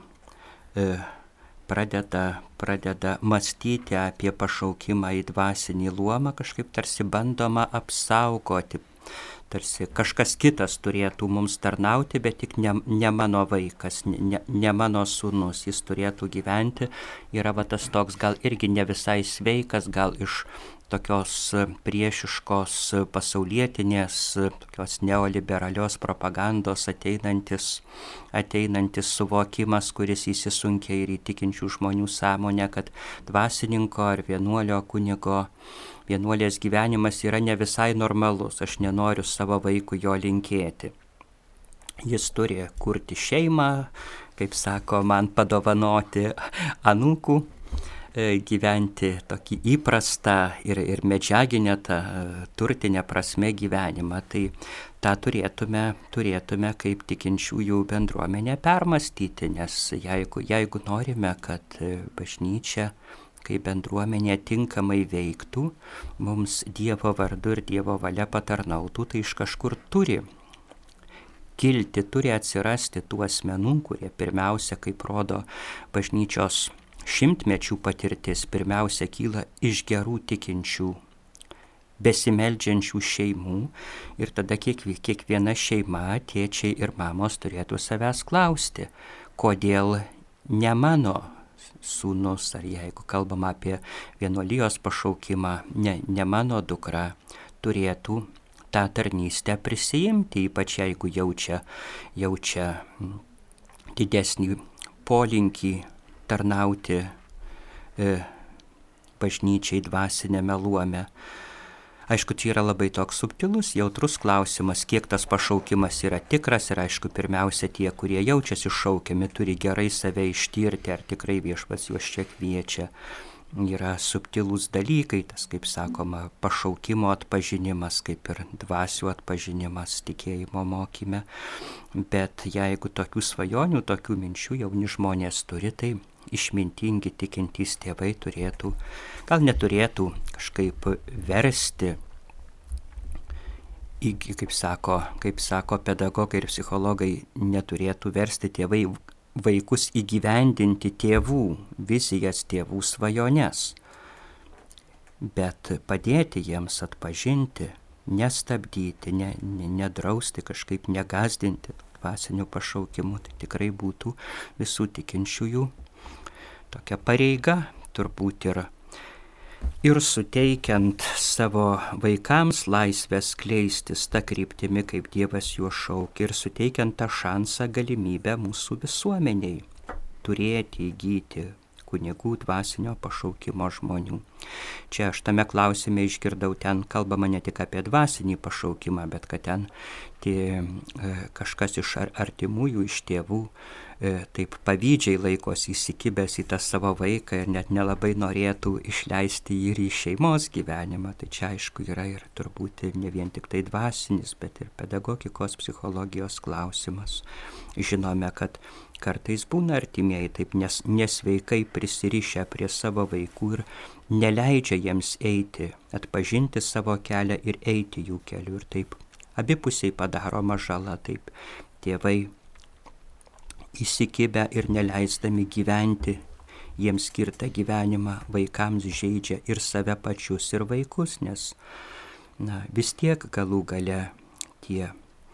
pradeda mąstyti apie pašaukimą į dvasinį luomą, kažkaip tarsi bandoma apsaugoti, tarsi kažkas kitas turėtų mums tarnauti, bet tik ne mano vaikas, ne mano sūnus, jis turėtų gyventi. Yra tas toks gal irgi ne visai sveikas, gal iš tokios priešiškos pasaulietinės, tokios neoliberalios propagandos ateinantis suvokimas, kuris įsisunkia ir į tikinčių žmonių sąmonę, kad dvasininko ar vienuolio kunigo, vienuolės gyvenimas yra ne visai normalus, aš nenoriu savo vaikui jo linkėti. Jis turi kurti šeimą, kaip sako, man padovanoti anūkų, gyventi tokį įprastą ir medžiaginę tą turtinę prasme gyvenimą. Tai tą turėtume kaip tikinčiųjų bendruomenę permastyti, nes jeigu norime, kad bažnyčia kaip bendruomenė tinkamai veiktų, mums Dievo vardu ir Dievo valia patarnautų, tai iš kažkur turi atsirasti tų asmenų, kurie pirmiausia, kaip rodo bažnyčios šimtmečių patirtis, pirmiausia kyla iš gerų tikinčių besimeldžiančių šeimų ir tada kiekviena šeima, tėčiai ir mamos turėtų savęs klausti, kodėl ne mano sūnus, ar jeigu kalbam apie vienuolijos pašaukimą, ne mano dukra turėtų tą tarnystę prisijimti, ypač jeigu jaučia didesnį polinkį tarnauti bažnyčiai dvasinėme luome. Aišku, čia yra labai toks subtilus, jautrus klausimas, kiek tas pašaukimas yra tikras ir aišku, pirmiausia, tie, kurie jaučiasi šaukiami, turi gerai save ištirti, ar tikrai Viešpats juos čia kviečia. Yra subtilūs dalykai, tas, kaip sakoma, pašaukimo atpažinimas, kaip ir dvasių atpažinimas tikėjimo mokyme. Bet jeigu tokių svajonių, tokių minčių jauni žmonės turi, tai išmintingi tikintys tėvai turėtų, gal neturėtų kažkaip versti, kaip sako pedagogai ir psichologai, neturėtų versti tėvai vaikus įgyvendinti tėvų vizijas, tėvų svajones, bet padėti jiems atpažinti, nestabdyti, nedrausti, kažkaip negazdinti dvasiniu pašaukimu. Tai tikrai būtų visų tikinčiųjų tokia pareiga, turbūt ir suteikiant savo vaikams laisvės skleistis tą kryptimį, kaip Dievas juos šaukia, ir suteikiant tą šansą, galimybę mūsų visuomeniai turėti, įgyti kunigų dvasinio pašaukimo žmonių. Čia aš tame klausime išgirdau, ten kalbama ne tik apie dvasinį pašaukimą, bet kad ten kažkas iš artimųjų, iš tėvų taip pavydžiai laikosi įsikibęs į tą savo vaiką ir net nelabai norėtų išleisti jį ir į šeimos gyvenimą. Tai čia aišku yra ir turbūt ne vien tik tai dvasinis, bet ir pedagogikos, psichologijos klausimas. Žinome, kad kartais būna artimieji taip nesveikai prisirišę prie savo vaikų ir neleidžia jiems eiti, atpažinti savo kelią ir eiti jų keliu. Ir taip abipusiai padaroma žala, taip tėvai įsikibę ir neleisdami gyventi jiems skirtą gyvenimą vaikams žeidžia ir save pačius, ir vaikus, nes vis tiek galų gale tie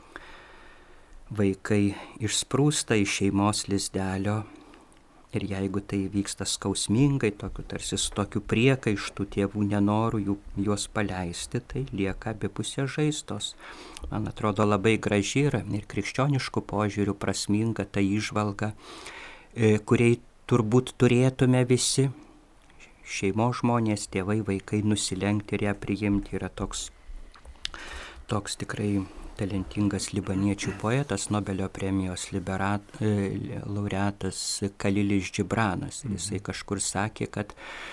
vaikai išsprūsta iš šeimos lizdelio ir jeigu tai vyksta skausmingai, tarsi su tokiu priekaištu tėvų nenoru juos paleisti, tai lieka abipusės žaizdos. Man atrodo labai graži ir krikščioniškų požiūrių prasminga ta įžvalga, kuriai turbūt turėtume visi šeimos žmonės, tėvai, vaikai nusilenkti ir ją priimti. Yra toks tikrai talentingas libaniečių poetas, Nobelio premijos laureatas Kalilis Džibranas. Jisai kažkur sakė, kad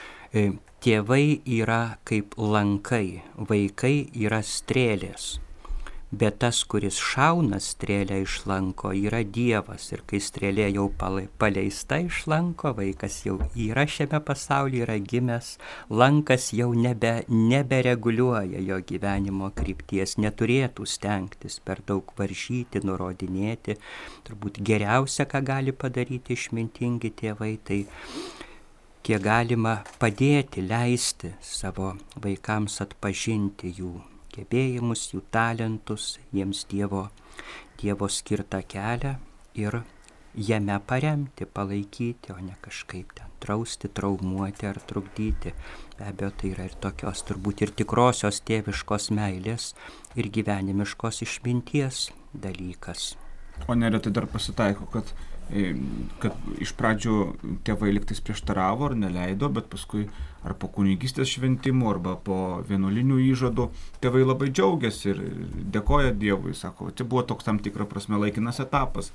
tėvai yra kaip lankai, vaikai yra strėlės. Bet tas, kuris šauna strėlę iš lanko, yra Dievas. Ir kai strėlė jau paleista iš lanko, vaikas jau yra šiame pasaulyje, yra gimęs, lankas jau nebereguliuoja jo gyvenimo krypties, neturėtų stengtis per daug varžyti, nurodinėti. Turbūt geriausia, ką gali padaryti išmintingi tėvai, tai kiek galima padėti, leisti savo vaikams atpažinti jų gebėjimus, jų talentus, jiems Dievo skirtą kelią ir jame paremti, palaikyti, o ne kažkaip ten drausti, traumuoti ar trukdyti. Be abejo, tai yra ir tokios turbūt ir tikrosios tėviškos meilės ir gyvenimiškos išminties dalykas. O neretai dar pasitaiko, kad iš pradžių tėvai liktais prieštaravo ar neleido, bet paskui ar po kunigystės šventimų, arba po vienuolinių įžadų tėvai labai džiaugiasi ir dėkoja Dievui, sako, čia buvo toks tam tikra prasme laikinas etapas.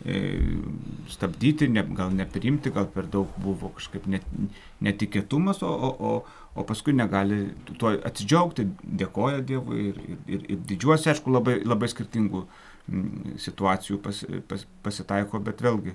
Stabdyti, gal nepriimti, gal per daug buvo kažkaip netikėtumas, o paskui negali tuo atsidžiaugti, dėkoja Dievui ir didžiuosi, aišku, labai, labai skirtingų situacijų pasitaiko, bet vėlgi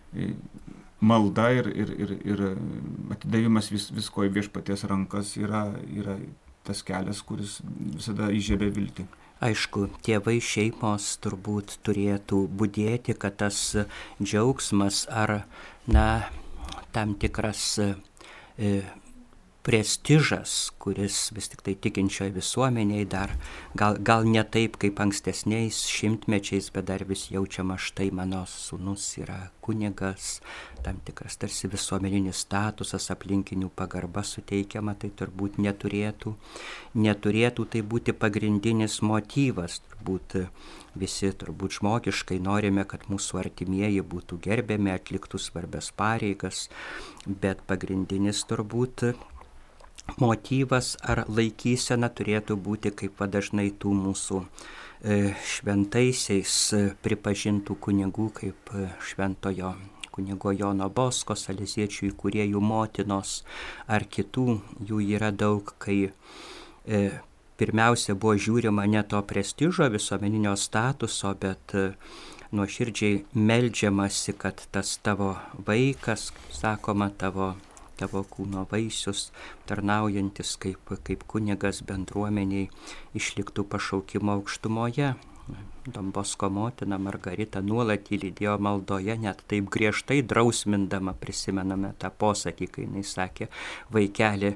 malda ir atidavimas visko į Viešpaties rankas yra tas kelias, kuris visada įžiebia viltį. Aišku, tėvai, šeimos turbūt turėtų budėti, kad tas džiaugsmas ar tam tikras prestižas, kuris vis tik tai tikinčioje visuomeniai dar gal ne taip kaip ankstesniais šimtmečiais, bet dar vis jaučiama, štai mano sūnus yra kunigas, tam tikras tarsi visuomeninis statusas, aplinkinių pagarba suteikiama, tai turbūt neturėtų tai būti pagrindinis motyvas. Visi turbūt žmogiškai norime, kad mūsų artimieji būtų gerbiami, atliktų svarbias pareigas, bet pagrindinis turbūt motyvas ar laikysena turėtų būti, kaip dažnai tų mūsų šventaisiais pripažintų kunigų, kaip šventojo kunigo Jono Bosko, saleziečių įkūrėjų motinos ar kitų, jų yra daug, kai pirmiausia buvo žiūrima ne to prestižo, visuomeninio statuso, bet nuoširdžiai meldžiamasi, kad tas tavo vaikas, sakoma, tavo kūno vaisius, tarnaujantis kaip kunigas bendruomeniai, išliktų pašaukimo aukštumoje. Don Bosko motina Margarita nuolat jį lydėjo maldoje, net taip griežtai drausmindama, prisimename tą posakį, kai jinai sakė, vaikeli,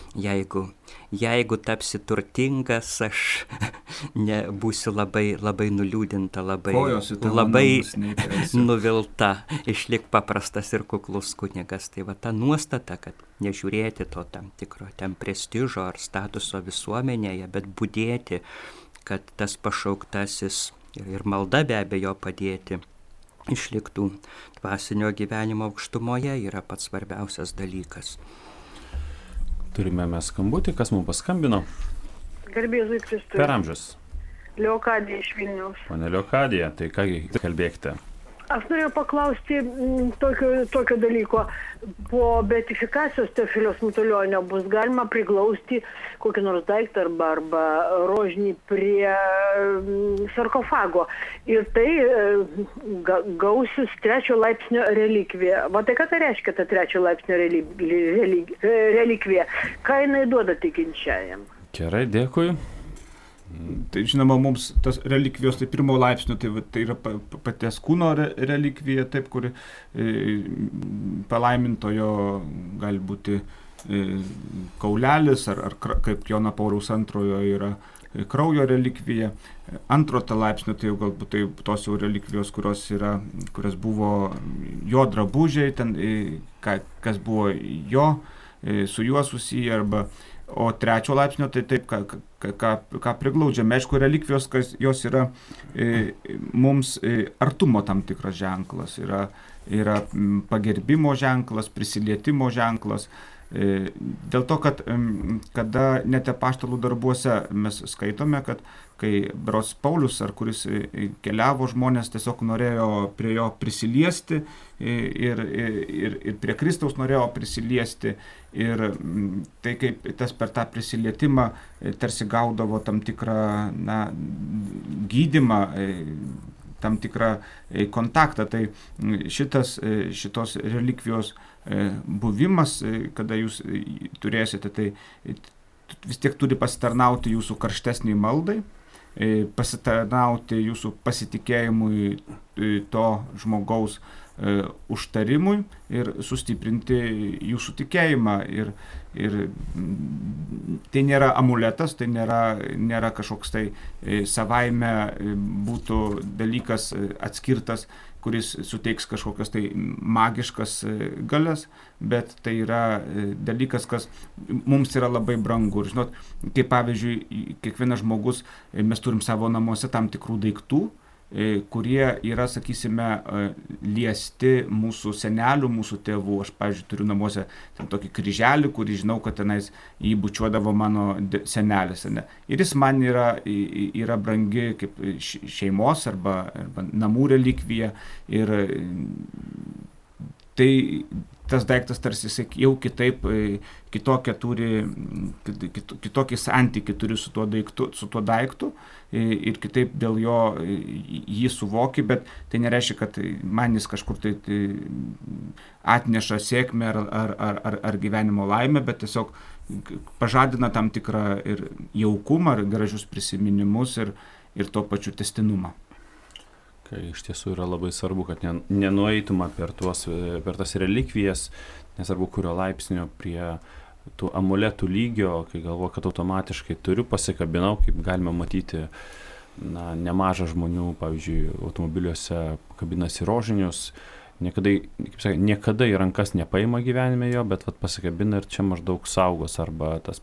jeigu tapsi turtingas, aš būsiu labai nuliūdinta, labai nuvilta, išlik paprastas ir kuklus kunigas. Tai va ta nuostata, kad nežiūrėti to tam tikro ten prestižo ar statuso visuomenėje, bet budėti, kad tas pašauktasis ir malda be abejo padėti išliktų dvasinio gyvenimo aukštumoje, yra pats svarbiausias dalykas. Turime mes skambutį, kas mums paskambino? Garbėzui Kristui. Per amžius. Leokadija iš Vilniaus. Pane Leokadija, tai ką kalbėkite? Aš norėjau paklausti tokio dalyko. Po beatifikacijos Teofiliaus Matulionio bus galima priglausti kokį nors daiktą arba rožinį prie sarkofago. Ir tai gausis 3 laipsnio relikvija. Va tai ką tai reiškia ta 3 laipsnio relikvija? Ką jinai duoda tikinčiajam? Gerai, dėkui. Tai žinoma, mums tas relikvijos, tai 1 laipsnio, tai yra paties kūno relikvija, taip, kuri palaimintojo gali būti kaulelis, ar kaip Jono Pauliaus antrojo yra kraujo relikvija. 2 laipsnio, tai jau galbūt tai tos jau relikvijos, kurios buvo jo drabužiai, ten, kas buvo su juo susiję, arba o 3 laipsnio, tai taip, ką priglaudžiame. Aišku, relikvijos, jos yra mums artumo tam tikras ženklas, yra pagerbimo ženklas, prisilietimo ženklas. Dėl to, kad kada net apaštalų darbuose mes skaitome, kad kai berods Paulius, ar kuris keliavo, žmonės tiesiog norėjo prie jo prisiliesti ir prie Kristaus norėjo prisiliesti. Ir tai kaip tas per tą prisilietimą tarsi gaudavo tam tikrą gydymą, tam tikrą kontaktą. Tai šitos relikvijos buvimas, kada jūs turėsite, tai vis tiek turi pasitarnauti jūsų karštesniai maldai, pasitarnauti jūsų pasitikėjimui to žmogaus užtarimui ir sustiprinti jūsų tikėjimą. Ir tai nėra amuletas, tai nėra kažkoks tai savaime būtų dalykas atskirtas, kuris suteiks kažkokias tai magiškas galias, bet tai yra dalykas, kas mums yra labai brangu. Ir žinot, kaip pavyzdžiui, kiekvienas žmogus, mes turim savo namuose tam tikrų daiktų, kurie yra, sakysime, liesti mūsų senelių, mūsų tėvų. Aš, pavyzdžiui, turiu namuose tokį kryželį, kurį žinau, kad tenais jį bučiuodavo mano senelis. Ne? Ir jis man yra brangi kaip šeimos arba namų relikvija. Ir tai tas daiktas tarsi jau kitaip, kitokį santykį turi su tuo daiktu ir kitaip dėl jo jį suvoki, bet tai nereiškia, kad man jis kažkur tai atneša sėkmę ar gyvenimo laimę, bet tiesiog pažadina tam tikrą ir jaukumą, ir gražius prisiminimus ir tuo pačiu testinumą. Kai iš tiesų yra labai svarbu, kad nenueitume per tas relikvijas, nesvarbu kurio laipsnio prie tų amuletų lygio, kai galvoju, kad automatiškai turiu, pasikabinau, kaip galime matyti, nemaža žmonių, pavyzdžiui, automobiliuose kabinasi rožinius, niekada į rankas nepaima gyvenime jo, bet pasikabina ir čia maždaug saugos, arba tas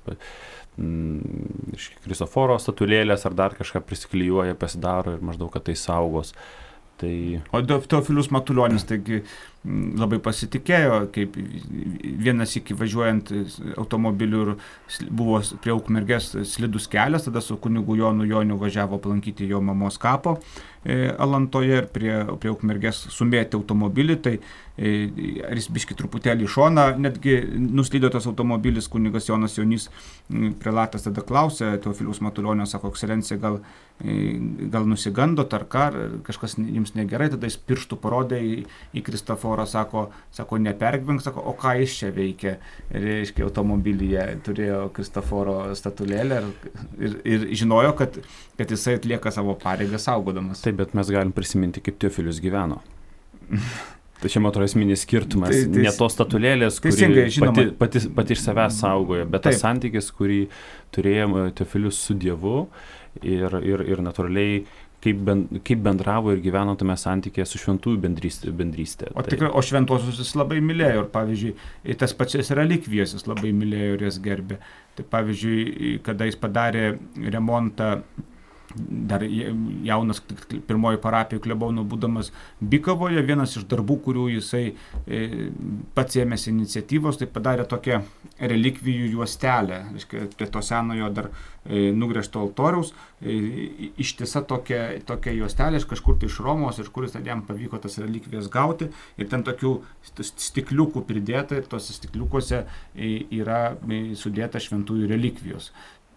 Kristoforo statulėlės ar dar kažką prisiklijuoja, pasidaro ir maždaug, kad tai saugos. O Teofilius Matulionis taigi labai pasitikėjo, kaip vienas iki važiuojant automobiliu ir buvo prie Ukmergės slidus kelias, tada su kunigu Jonu Joniu važiavo aplankyti jo mamos kapo Alantoje ir prie Ukmergės sumėtė automobilį, tai ar jis biški truputėlį į šoną, netgi nuslydo tas automobilis, kunigas Jonas Jonys prelatas tada klausė Teofiliaus Matulionio, sako, ekscelencija, gal nusigandot ar ką, kažkas jums negerai, tada jis pirštų parodė į Kristoforą, sako, nepergyvenk, sako, o ką jis čia veikia, reiškia, automobilyje turėjo Kristoforo statulėlę ir žinojo, kad jisai atlieka savo pareigą saugodamas. Taip, bet mes galim prisiminti, kaip Teofilius gyveno. Tai čia, man atrodo, esminis skirtumas, ne tos statulėlės, kuri pati iš savęs saugojo, bet tas santykis, kurį turėjo Teofilius su Dievu ir natūraliai, kaip bendravo ir gyveno tame santykėje su šventųjų bendrystė. O šventuosius jis labai mylėjo ir, pavyzdžiui, tas pačias relikvijas jis labai mylėjo ir jas gerbė. Tai, pavyzdžiui, kada jis padarė remontą, dar jaunas pirmoji parapijų klebonų būdamas Bikavoje, vienas iš darbų, kurių jisai pats ėmėsi iniciatyvos, tai padarė tokią relikvijų juostelę, prie to senojo dar nugręžto altoriaus, ištisa tokia juostelė, kažkur tai iš Romos, iš kuris jam pavyko tas relikvijas gauti, ir ten tokių stikliukų pridėta, ir tose stikliukuose yra sudėta šventųjų relikvijos.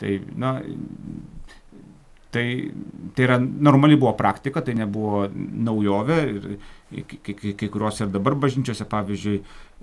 Tai yra normali buvo praktika, tai nebuvo naujovė, ir kai kurios ir dabar bažnyčiose, pavyzdžiui,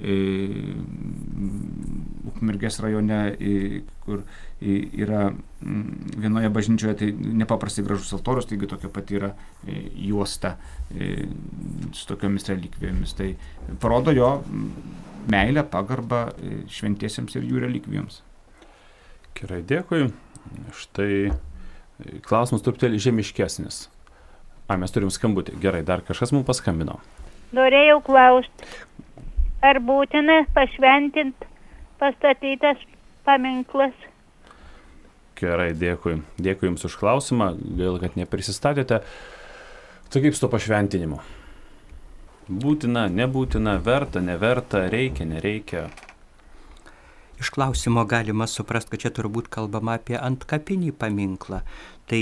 Ukmergės rajone, kur yra vienoje bažnyčioje, tai nepaprastai gražus altorius, taigi tokia pati yra juosta su tokiomis relikvijomis. Tai parodo jo meilę, pagarbą šventiesiems ir jų relikvijoms. Gerai, dėkui. Štai klausimas truputėlį žemiškesnis. Mes turim skambutį. Gerai, dar kažkas mums paskambino. Norėjau klausti, ar būtina pašventinti pastatytas paminklas? Gerai, dėkui. Dėkui Jums už klausimą. Gaila, kad neprisistatėte. Tai kaip su to pašventinimu? Būtina, nebūtina, verta, neverta, reikia, nereikia? Iš klausimo galima suprasti, kad čia turbūt kalbama apie antkapinį paminklą. Tai,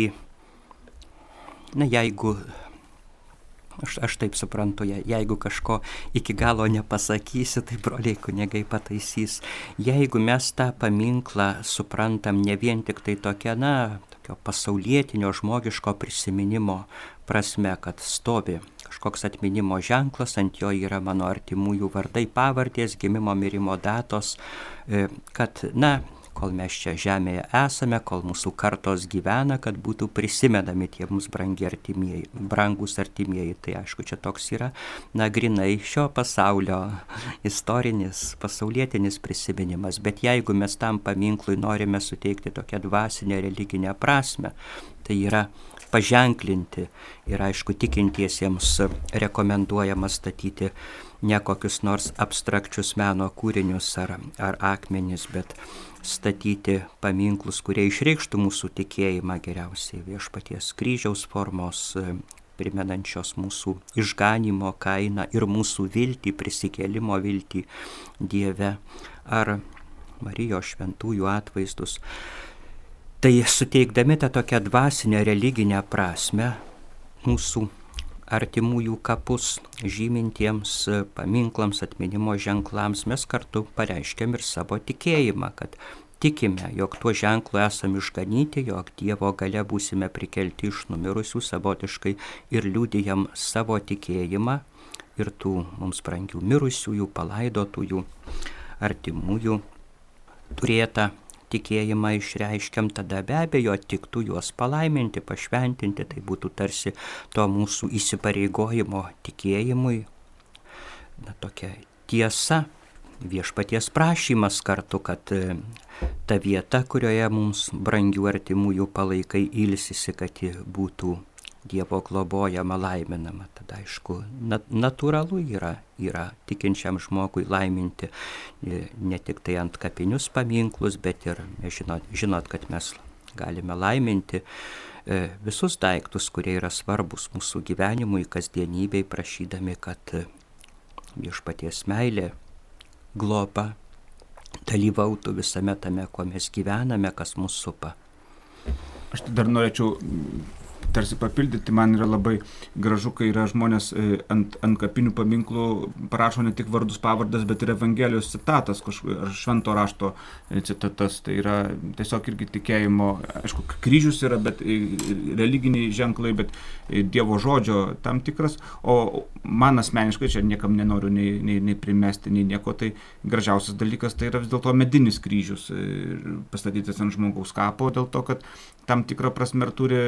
jeigu, aš taip suprantu, jeigu kažko iki galo nepasakysi, tai broliai kunigai pataisys. Jeigu mes tą paminklą suprantam ne vien tik tai tokia, tokio pasaulietinio žmogiško prisiminimo prasme, kad stovi kažkoks atminimo ženklas, ant jo yra mano artimųjų vardai, pavardės, gimimo, mirimo datos, kad, kol mes čia žemėje esame, kol mūsų kartos gyvena, kad būtų prisimenami tie mums brangus artimieji. Tai aišku, čia toks yra, grinai šio pasaulio istorinis, pasaulietinis prisiminimas. Bet jeigu mes tam paminklui norime suteikti tokią dvasinę religinę prasme, tai yra paženklinti ir aišku tikintiesiems rekomenduojama statyti ne kokius nors abstrakčius meno kūrinius ar akmenis, bet statyti paminklus, kurie išreikštų mūsų tikėjimą, geriausiai Viešpaties kryžiaus formos, primenančios mūsų išganymo kainą ir mūsų viltį, prisikėlimo viltį Dieve, ar Marijos šventųjų atvaizdus. Tai suteikdami tą tokią dvasinę religinę prasme mūsų artimųjų kapus žymintiems paminklams, atminimo ženklams, mes kartu pareiškiam ir savo tikėjimą, kad tikime, jog tuo ženklu esame išganyti, jog Dievo galia būsime prikelti iš numirusių savotiškai ir liudijam savo tikėjimą ir tų mums brangių mirusiųjų, palaidotųjų, artimųjų turėtą tikėjimą išreiškiam, tada be abejo tiktų juos palaiminti, pašventinti, tai būtų tarsi to mūsų įsipareigojimo tikėjimui, tokia tiesa, viešpaties prašymas kartu, kad ta vieta, kurioje mums brangių artimųjų palaikai ilsisi, kad ji būtų Dievo globojama, laiminama. Tada aišku, natūralu yra tikinčiam žmogui laiminti ne tik tai ant kapinius paminklus, bet ir žinot, kad mes galime laiminti visus daiktus, kurie yra svarbus mūsų gyvenimui, kasdienybei, prašydami, kad viešpaties meilė, globa dalyvautų visame tame, kuo mes gyvename, kas mus supa. Aš dar norėčiau tarsi papildyti, man yra labai gražu, kai yra žmonės ant kapinių paminklų parašo ne tik vardus, pavardas, bet ir Evangelijos citatas, ar švento rašto citatas. Tai yra tiesiog irgi tikėjimo, aišku, kryžius yra, bet religiniai ženklai, bet Dievo žodžio tam tikras. O man asmeniškai, čia niekam nenoriu nei primesti, nei nieko, tai gražiausias dalykas tai yra vis dėlto medinis kryžius pastatytas ant žmogaus kapo, dėl to, kad tam tikrą prasme turi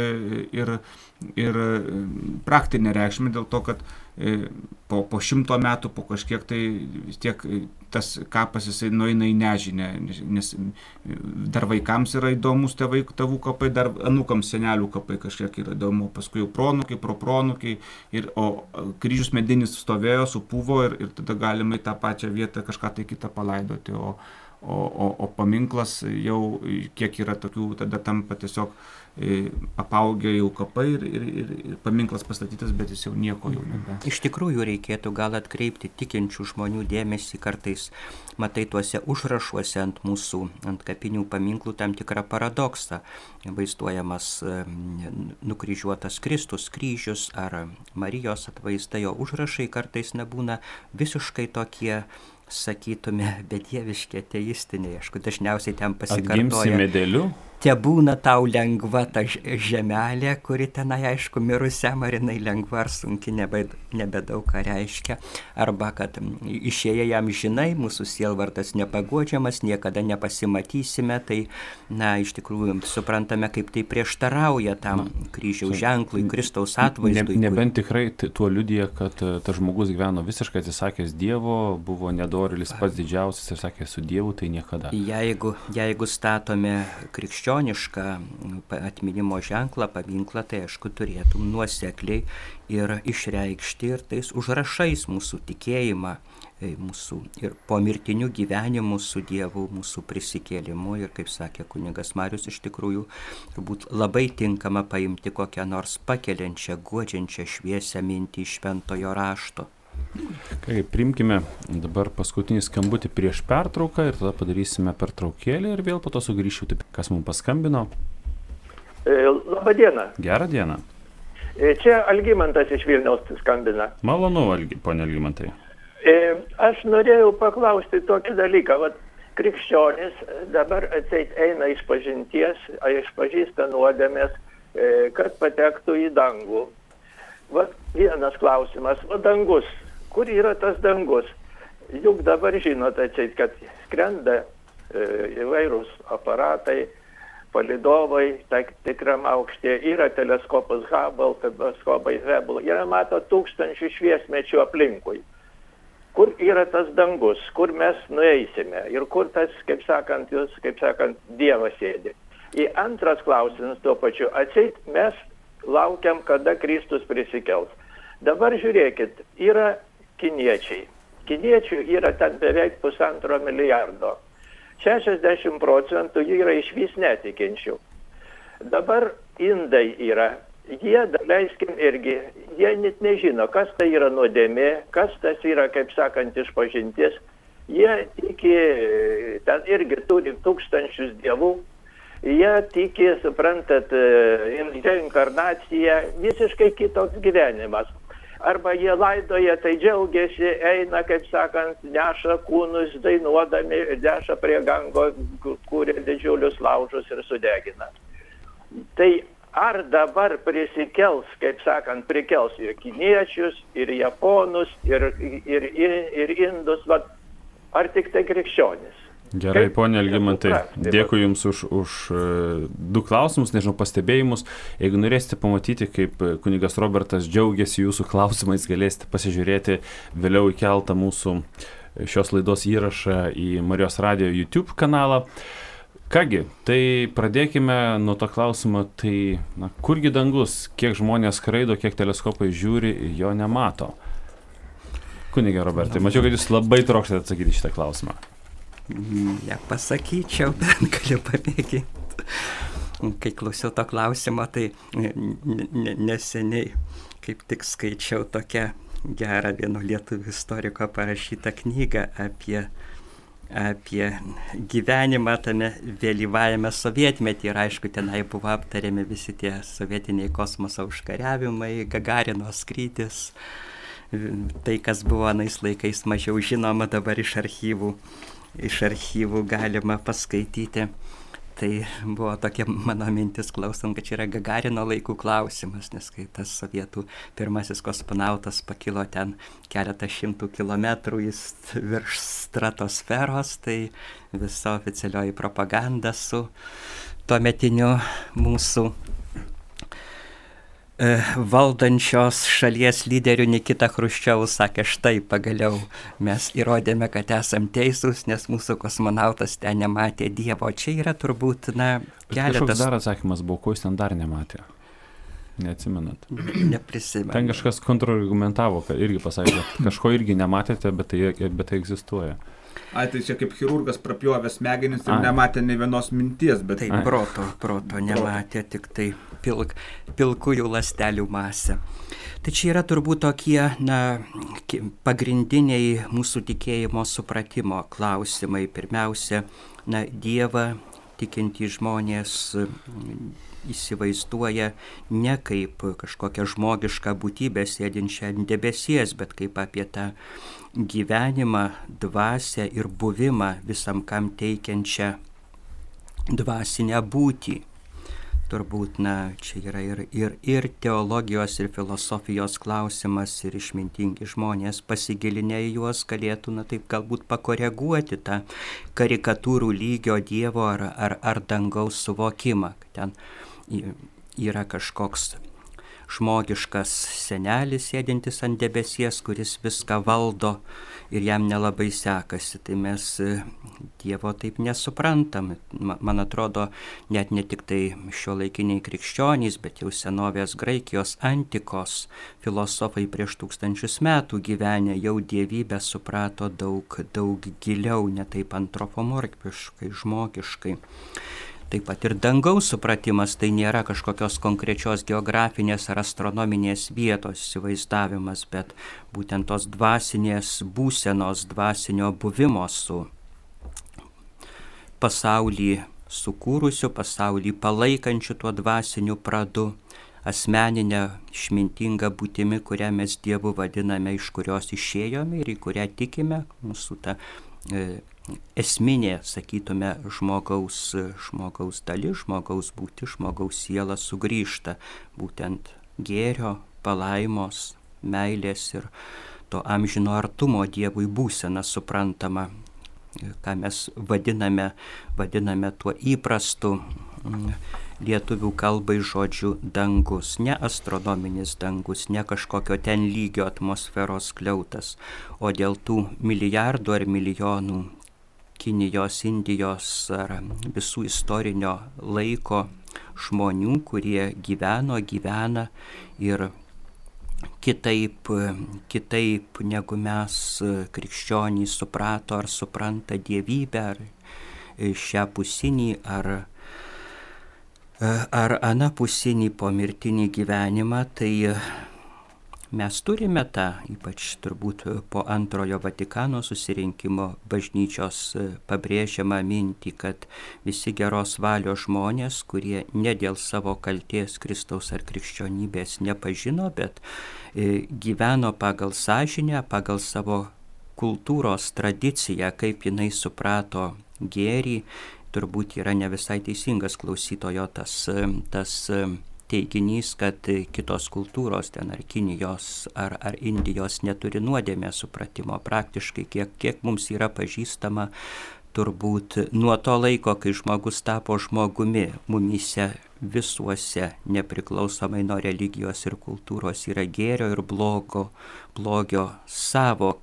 ir praktinę reikšmę, dėl to, kad po 100 metų, po kažkiek tai vis tiek tas kapas jisai nueina į nežinę, nes dar vaikams yra įdomus tėvų kapai, dar anūkams senelių kapai kažkiek yra įdomu, paskui jau pronukiai, propronukiai, o kryžius medinis stovėjo, supuvo ir tada galima į tą pačią vietą kažką tai kitą palaidoti, o paminklas jau kiek yra tokių, tada tampa tiesiog apaugę jau kapai ir paminklas pastatytas, bet jis jau nieko jau nebe. Iš tikrųjų reikėtų gal atkreipti tikinčių žmonių dėmesį, kartais matai tuose užrašuose ant kapinių paminklų tam tikrą paradoksą. Vaizduojamas nukryžiuotas Kristus, kryžius ar Marijos atvaizdai, jo užrašai kartais nebūna visiškai tokie, sakytume, bedieviški, ateistiniai. Aišku, dažniausiai ten pasikartoja. Atgimsi medeliu? Te būna tau lengva ta žemelė, kuri tenai, aišku, mirusiam ar jinai lengva ar sunki, nebedaug ką reiškia. Arba, kad išėję jam žinai, mūsų sielvartas nepaguodžiamas, niekada nepasimatysime. Tai, iš tikrųjų, suprantame, kaip tai prieštarauja tam kryžiaus ženklui, Kristaus atvaizdui. Nebent tikrai tuo liudija, kad tas žmogus gyveno visiškai atsisakęs Dievo, buvo nedorėlis pats didžiausias ir sakė su Dievu, tai niekada. Jeigu statome krikščionišką atminimo ženklą, paminklą, tai aišku turėtum nuosekliai ir išreikšti ir tais užrašais mūsų tikėjimą, mūsų ir pomirtiniu gyvenimu su Dievu, mūsų prisikėlimu. Ir kaip sakė kunigas Marius, iš tikrųjų turbūt labai tinkama paimti kokią nors pakeliančią, guodžiančią, šviesią mintį iš šventojo rašto. Priimkime dabar paskutinį skambutį prieš pertrauką ir tada padarysime pertraukėlį ir vėl po to sugrįšiu. Kas mums paskambino? Labą dieną. Gerą dieną. Čia Algimantas iš Vilniaus skambina. Malonu, ponė Algimantai. Aš norėjau paklausti tokį dalyką. Krikščionis dabar atseit eina iš pažinties, išpažįsta nuodėmės, kad patektų į dangų. Vienas klausimas, dangus, kur yra tas dangus? Juk dabar žinote, kad skrenda įvairūs aparatai, palydovai, tikram aukštė, yra teleskopas Hubble, teleskopai Hubble, yra mato 1000 šviesmečių aplinkui. Kur yra tas dangus, kur mes nueisime ir kur tas, kaip sakant, Dievas sėdi? Į antras klausimas tuo pačiu, atseit mes laukiam, kada Kristus prisikels. Dabar žiūrėkit, yra kiniečiai. Kiniečių yra ten beveik 1,5 milijardo. 60% yra išvis netikinčių. Dabar indai yra. Jie, daleiskim, irgi, jie net nežino, kas tai yra nuodėmė, kas tas yra, kaip sakant, išpažintis. Jie tiki, ten irgi turi 1000 dievų. Jie tiki, suprantat, reinkarnaciją, visiškai kitoks gyvenimas. Arba jie laidoja, tai džiaugiasi, eina, kaip sakant, neša kūnus, dainuodami, neša prie gango, kūrė didžiulius laužus ir sudegina. Tai ar dabar prisikels, kaip sakant, prikels ir kiniečius, ir japonus, ir indus, ar tik tai krikščionis? Gerai, ponė Algimantai, dėkui Jums už 2 klausimus, pastebėjimus. Jeigu norėsite pamatyti, kaip kunigas Robertas džiaugiasi Jūsų klausimais, galėsite pasižiūrėti vėliau įkeltą mūsų šios laidos įrašą į Marijos radijo YouTube kanalą. Kągi, tai pradėkime nuo to klausimo, tai kurgi dangus, kiek žmonės skraido, kiek teleskopai žiūri, jo nemato. Kunige Robertai, mačiau, kad jūs labai trokštate atsakyti šitą klausimą. Nepasakyčiau, bet galiu pamėginti. Kai klausiau to klausimo, tai neseniai kaip tik skaičiau tokią gerą vieno lietuvių istoriko parašytą knygą apie gyvenimą tame vėlyvajame sovietmetyje. Ir aišku, tenai buvo aptariami visi tie sovietiniai kosmoso užkariavimai, Gagarino skrydis, tai, kas buvo anais laikais mažiau žinoma, dabar iš archyvų galima paskaityti. Tai buvo tokia mano mintis klausant, kad čia yra Gagarino laikų klausimas, nes kai tas sovietų pirmasis kosmonautas pakilo ten keletą šimtų kilometrų virš stratosferos, tai visa oficialioji propaganda su tuometiniu mūsų valdančios šalies lyderiu Nikita Chruščiovu sakė, štai pagaliau mes įrodėme, kad esam teisūs, nes mūsų kosmonautas ten nematė Dievo. Čia yra turbūt, keletas... Kažkoks dar atsakymas buvo, ko jis ten dar nematė? Neatsimenat? Neprisimenu. Ten kažkas kontrargumentavo, kad irgi pasakė, kad kažko irgi nematėte, bet tai egzistuoja. Tai čia kaip chirurgas prapjovė smegenis ir nematė nei vienos minties, bet... Tai proto nematė, tik tai pilkųjų ląstelių masę. Tai čia yra turbūt tokie, pagrindiniai mūsų tikėjimo supratimo klausimai. Pirmiausia, Dievą tikintys žmonės įsivaizduoja ne kaip kažkokią žmogišką būtybę sėdinčią ant debesies, bet kaip apie tą gyvenimą, dvasią ir buvimą visam kam teikiančią dvasinę būtį. Turbūt, čia yra ir teologijos, ir filosofijos klausimas, ir išmintingi žmonės pasigilinę į juos galėtų, taip galbūt pakoreguoti tą karikatūrų lygio Dievo ar dangaus suvokimą. Ten yra kažkoks žmogiškas senelis sėdintis ant debesies, kuris viską valdo ir jam nelabai sekasi. Tai mes Dievo taip nesuprantam. Man atrodo, net ne tik tai šiuolaikiniai krikščionys, bet jau senovės Graikijos antikos filosofai prieš 1000 metų gyvenę jau dievybę suprato daug giliau, ne taip antropomorfiškai, žmogiškai. Taip pat ir dangaus supratimas tai nėra kažkokios konkrečios geografinės ar astronominės vietos įsivaizdavimas, bet būtent tos dvasinės būsenos, dvasinio buvimo su pasaulį sukūrusiu, pasaulį palaikančiu tuo dvasiniu pradu, asmeninę išmintingą būtimi, kurią mes Dievu vadiname, iš kurios išėjome ir į kurią tikime, mūsų ta esminė, sakytume, žmogaus dalis, žmogaus būti, žmogaus siela sugrįžta būtent gėrio, palaimos, meilės ir to amžino artumo Dievui būsena suprantama, ką mes vadiname tuo įprastu lietuvių kalbai žodžiu dangus, ne astronominis dangus, ne kažkokio ten lygio atmosferos skliautas, o dėl tų milijardų ar milijonų Kinijos, Indijos ar visų istorinio laiko žmonių, kurie gyvena ir kitaip negu mes krikščionys suprato ar supranta dievybę, ar šią pusinį, ar anapusinį pomirtinį gyvenimą, tai mes turime tą, ypač turbūt po antrojo Vatikano susirinkimo bažnyčios pabrėžiamą mintį, kad visi geros valios žmonės, kurie ne dėl savo kaltės Kristaus ar krikščionybės nepažino, bet gyveno pagal sąžinę, pagal savo kultūros tradiciją, kaip jinai suprato gėrį, turbūt yra ne visai teisingas klausytojo tas teiginys, kad kitos kultūros, ten ar Kinijos, ar Indijos neturi nuodėmės supratimo. Praktiškai, kiek mums yra pažįstama, turbūt nuo to laiko, kai žmogus tapo žmogumi, mumyse visuose, nepriklausomai nuo religijos ir kultūros, yra gėrio ir blogio sąvoka.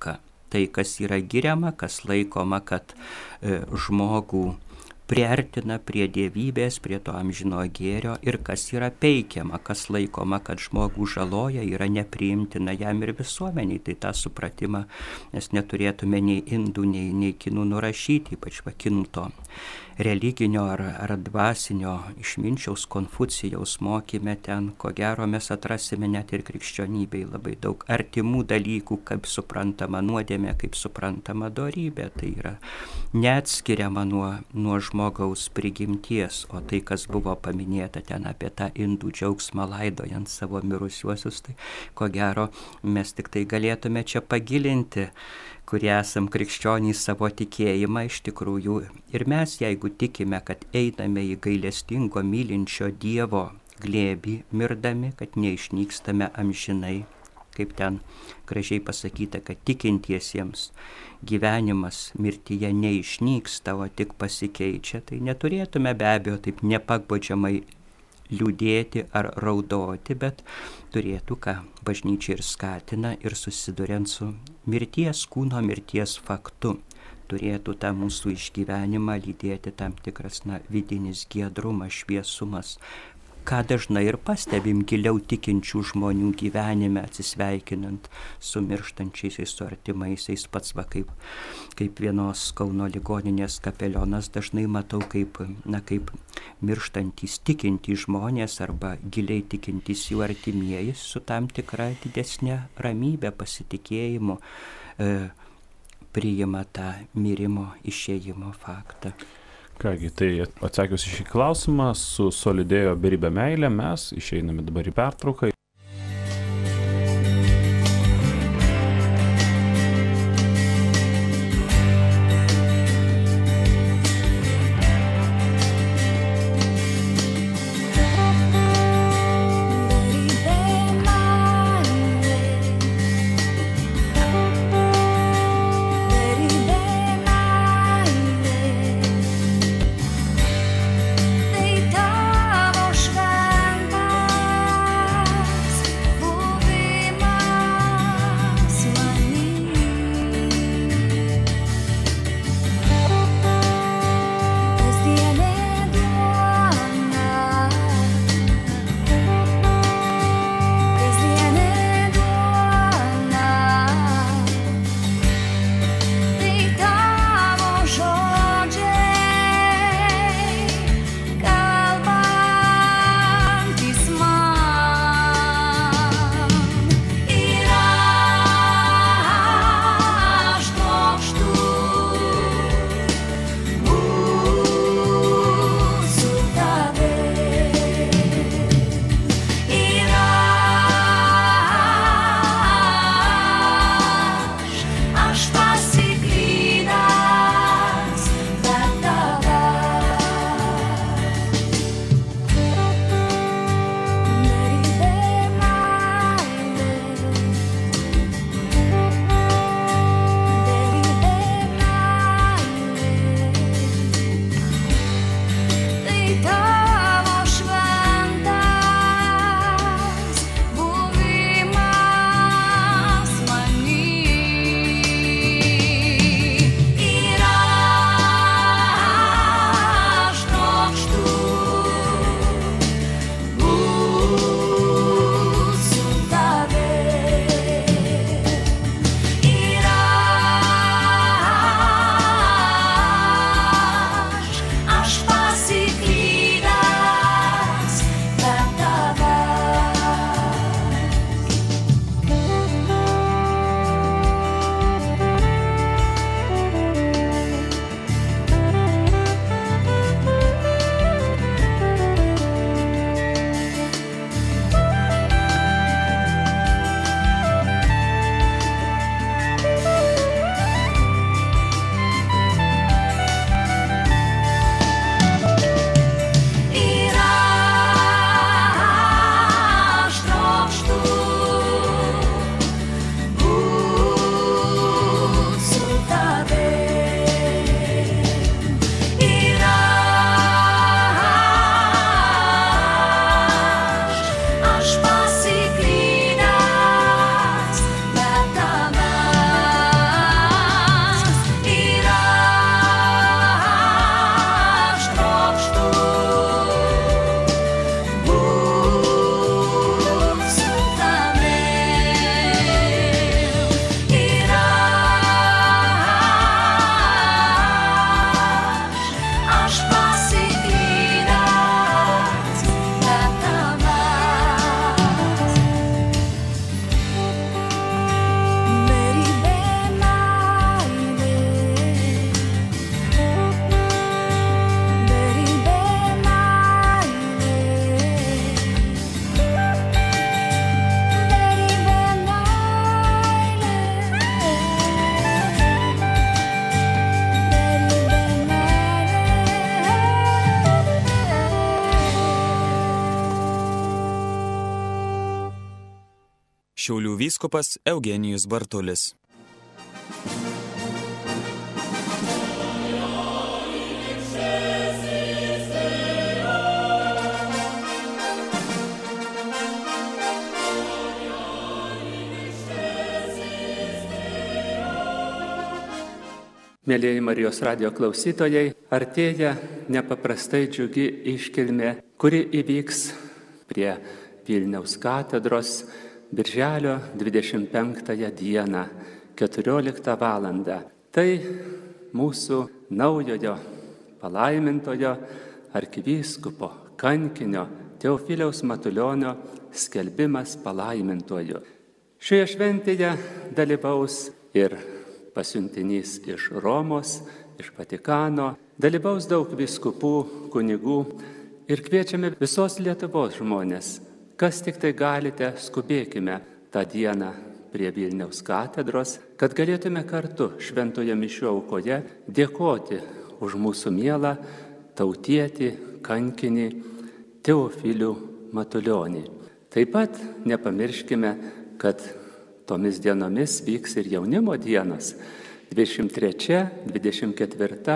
tai, kas yra giriama, kas laikoma, kad žmogų priartina prie dievybės, prie to amžino gėrio ir kas yra peikiama, kas laikoma, kad žmogų žaloja, yra nepriimtina jam ir visuomeniai. Tai tą supratimą mes neturėtume nei indų, nei kinų nurašyti, ypač kinų to religinio ar dvasinio išminčiaus Konfucijaus mokyme. Ten, ko gero, mes atrasime net ir krikščionybei labai daug artimų dalykų, kaip suprantama nuodėmė, kaip suprantama dorybė. Tai yra neatskiriama nuo žmogaus prigimties, o tai, kas buvo paminėta ten apie tą indų džiaugsmą laidojant savo mirusiuosius, tai ko gero mes tik tai galėtume čia pagilinti, kurie esam krikščionys, savo tikėjimą. Iš tikrųjų ir mes, jeigu tikime, kad einame į gailestingo mylinčio Dievo glėbį mirdami, kad neišnykstame amžinai, kaip ten gražiai pasakyta, kad tikintiesiems gyvenimas mirtyje neišnyksta, o tik pasikeičia, tai neturėtume be abejo taip nepagbodžiamai liūdėti ar raudoti, bet turėtų, ką bažnyčia ir skatina, ir susiduriant su mirties, kūno mirties faktu, turėtų tą mūsų išgyvenimą lydėti tam tikras vidinis giedrumas, šviesumas, ką dažnai ir pastebim giliau tikinčių žmonių gyvenime, atsisveikinant su mirštančiaisiais, su artimaisiais. Pats kaip vienos Kauno ligoninės kapelionas dažnai matau, kaip mirštantys tikintys žmonės arba giliai tikintys jų artimieji su tam tikra didesnė ramybė, pasitikėjimu priima tą mirimo išėjimo faktą. Kągi, tai atsakius į šį klausimą, su Solidėjo beribė meilė mes išeiname dabar į pertrauką. Šiaulių vyskupas Eugenijus Bartulis. Mėlieji Marijos radijo klausytojai, artėja nepaprastai džiugi iškilmė, kuri įvyks prie Vilniaus katedros birželio 25 dieną, 14 valandą. Tai mūsų naujojo palaimintojo arkivyskupo kankinio Teofiliaus Matulionio skelbimas palaimintoju. Šioje šventėje dalyvaus ir pasiuntinys iš Romos, iš Vatikano, dalyvaus daug vyskupų, kunigų ir kviečiame visos Lietuvos žmonės. Kas tik tai galite, skubėkime tą dieną prie Vilniaus katedros, kad galėtume kartu šventoje mišių aukoje dėkoti už mūsų mielą tautietį, kankinį Teofilių Matulionį. Taip pat nepamirškime, kad tomis dienomis vyks ir jaunimo dienos. 23, 24,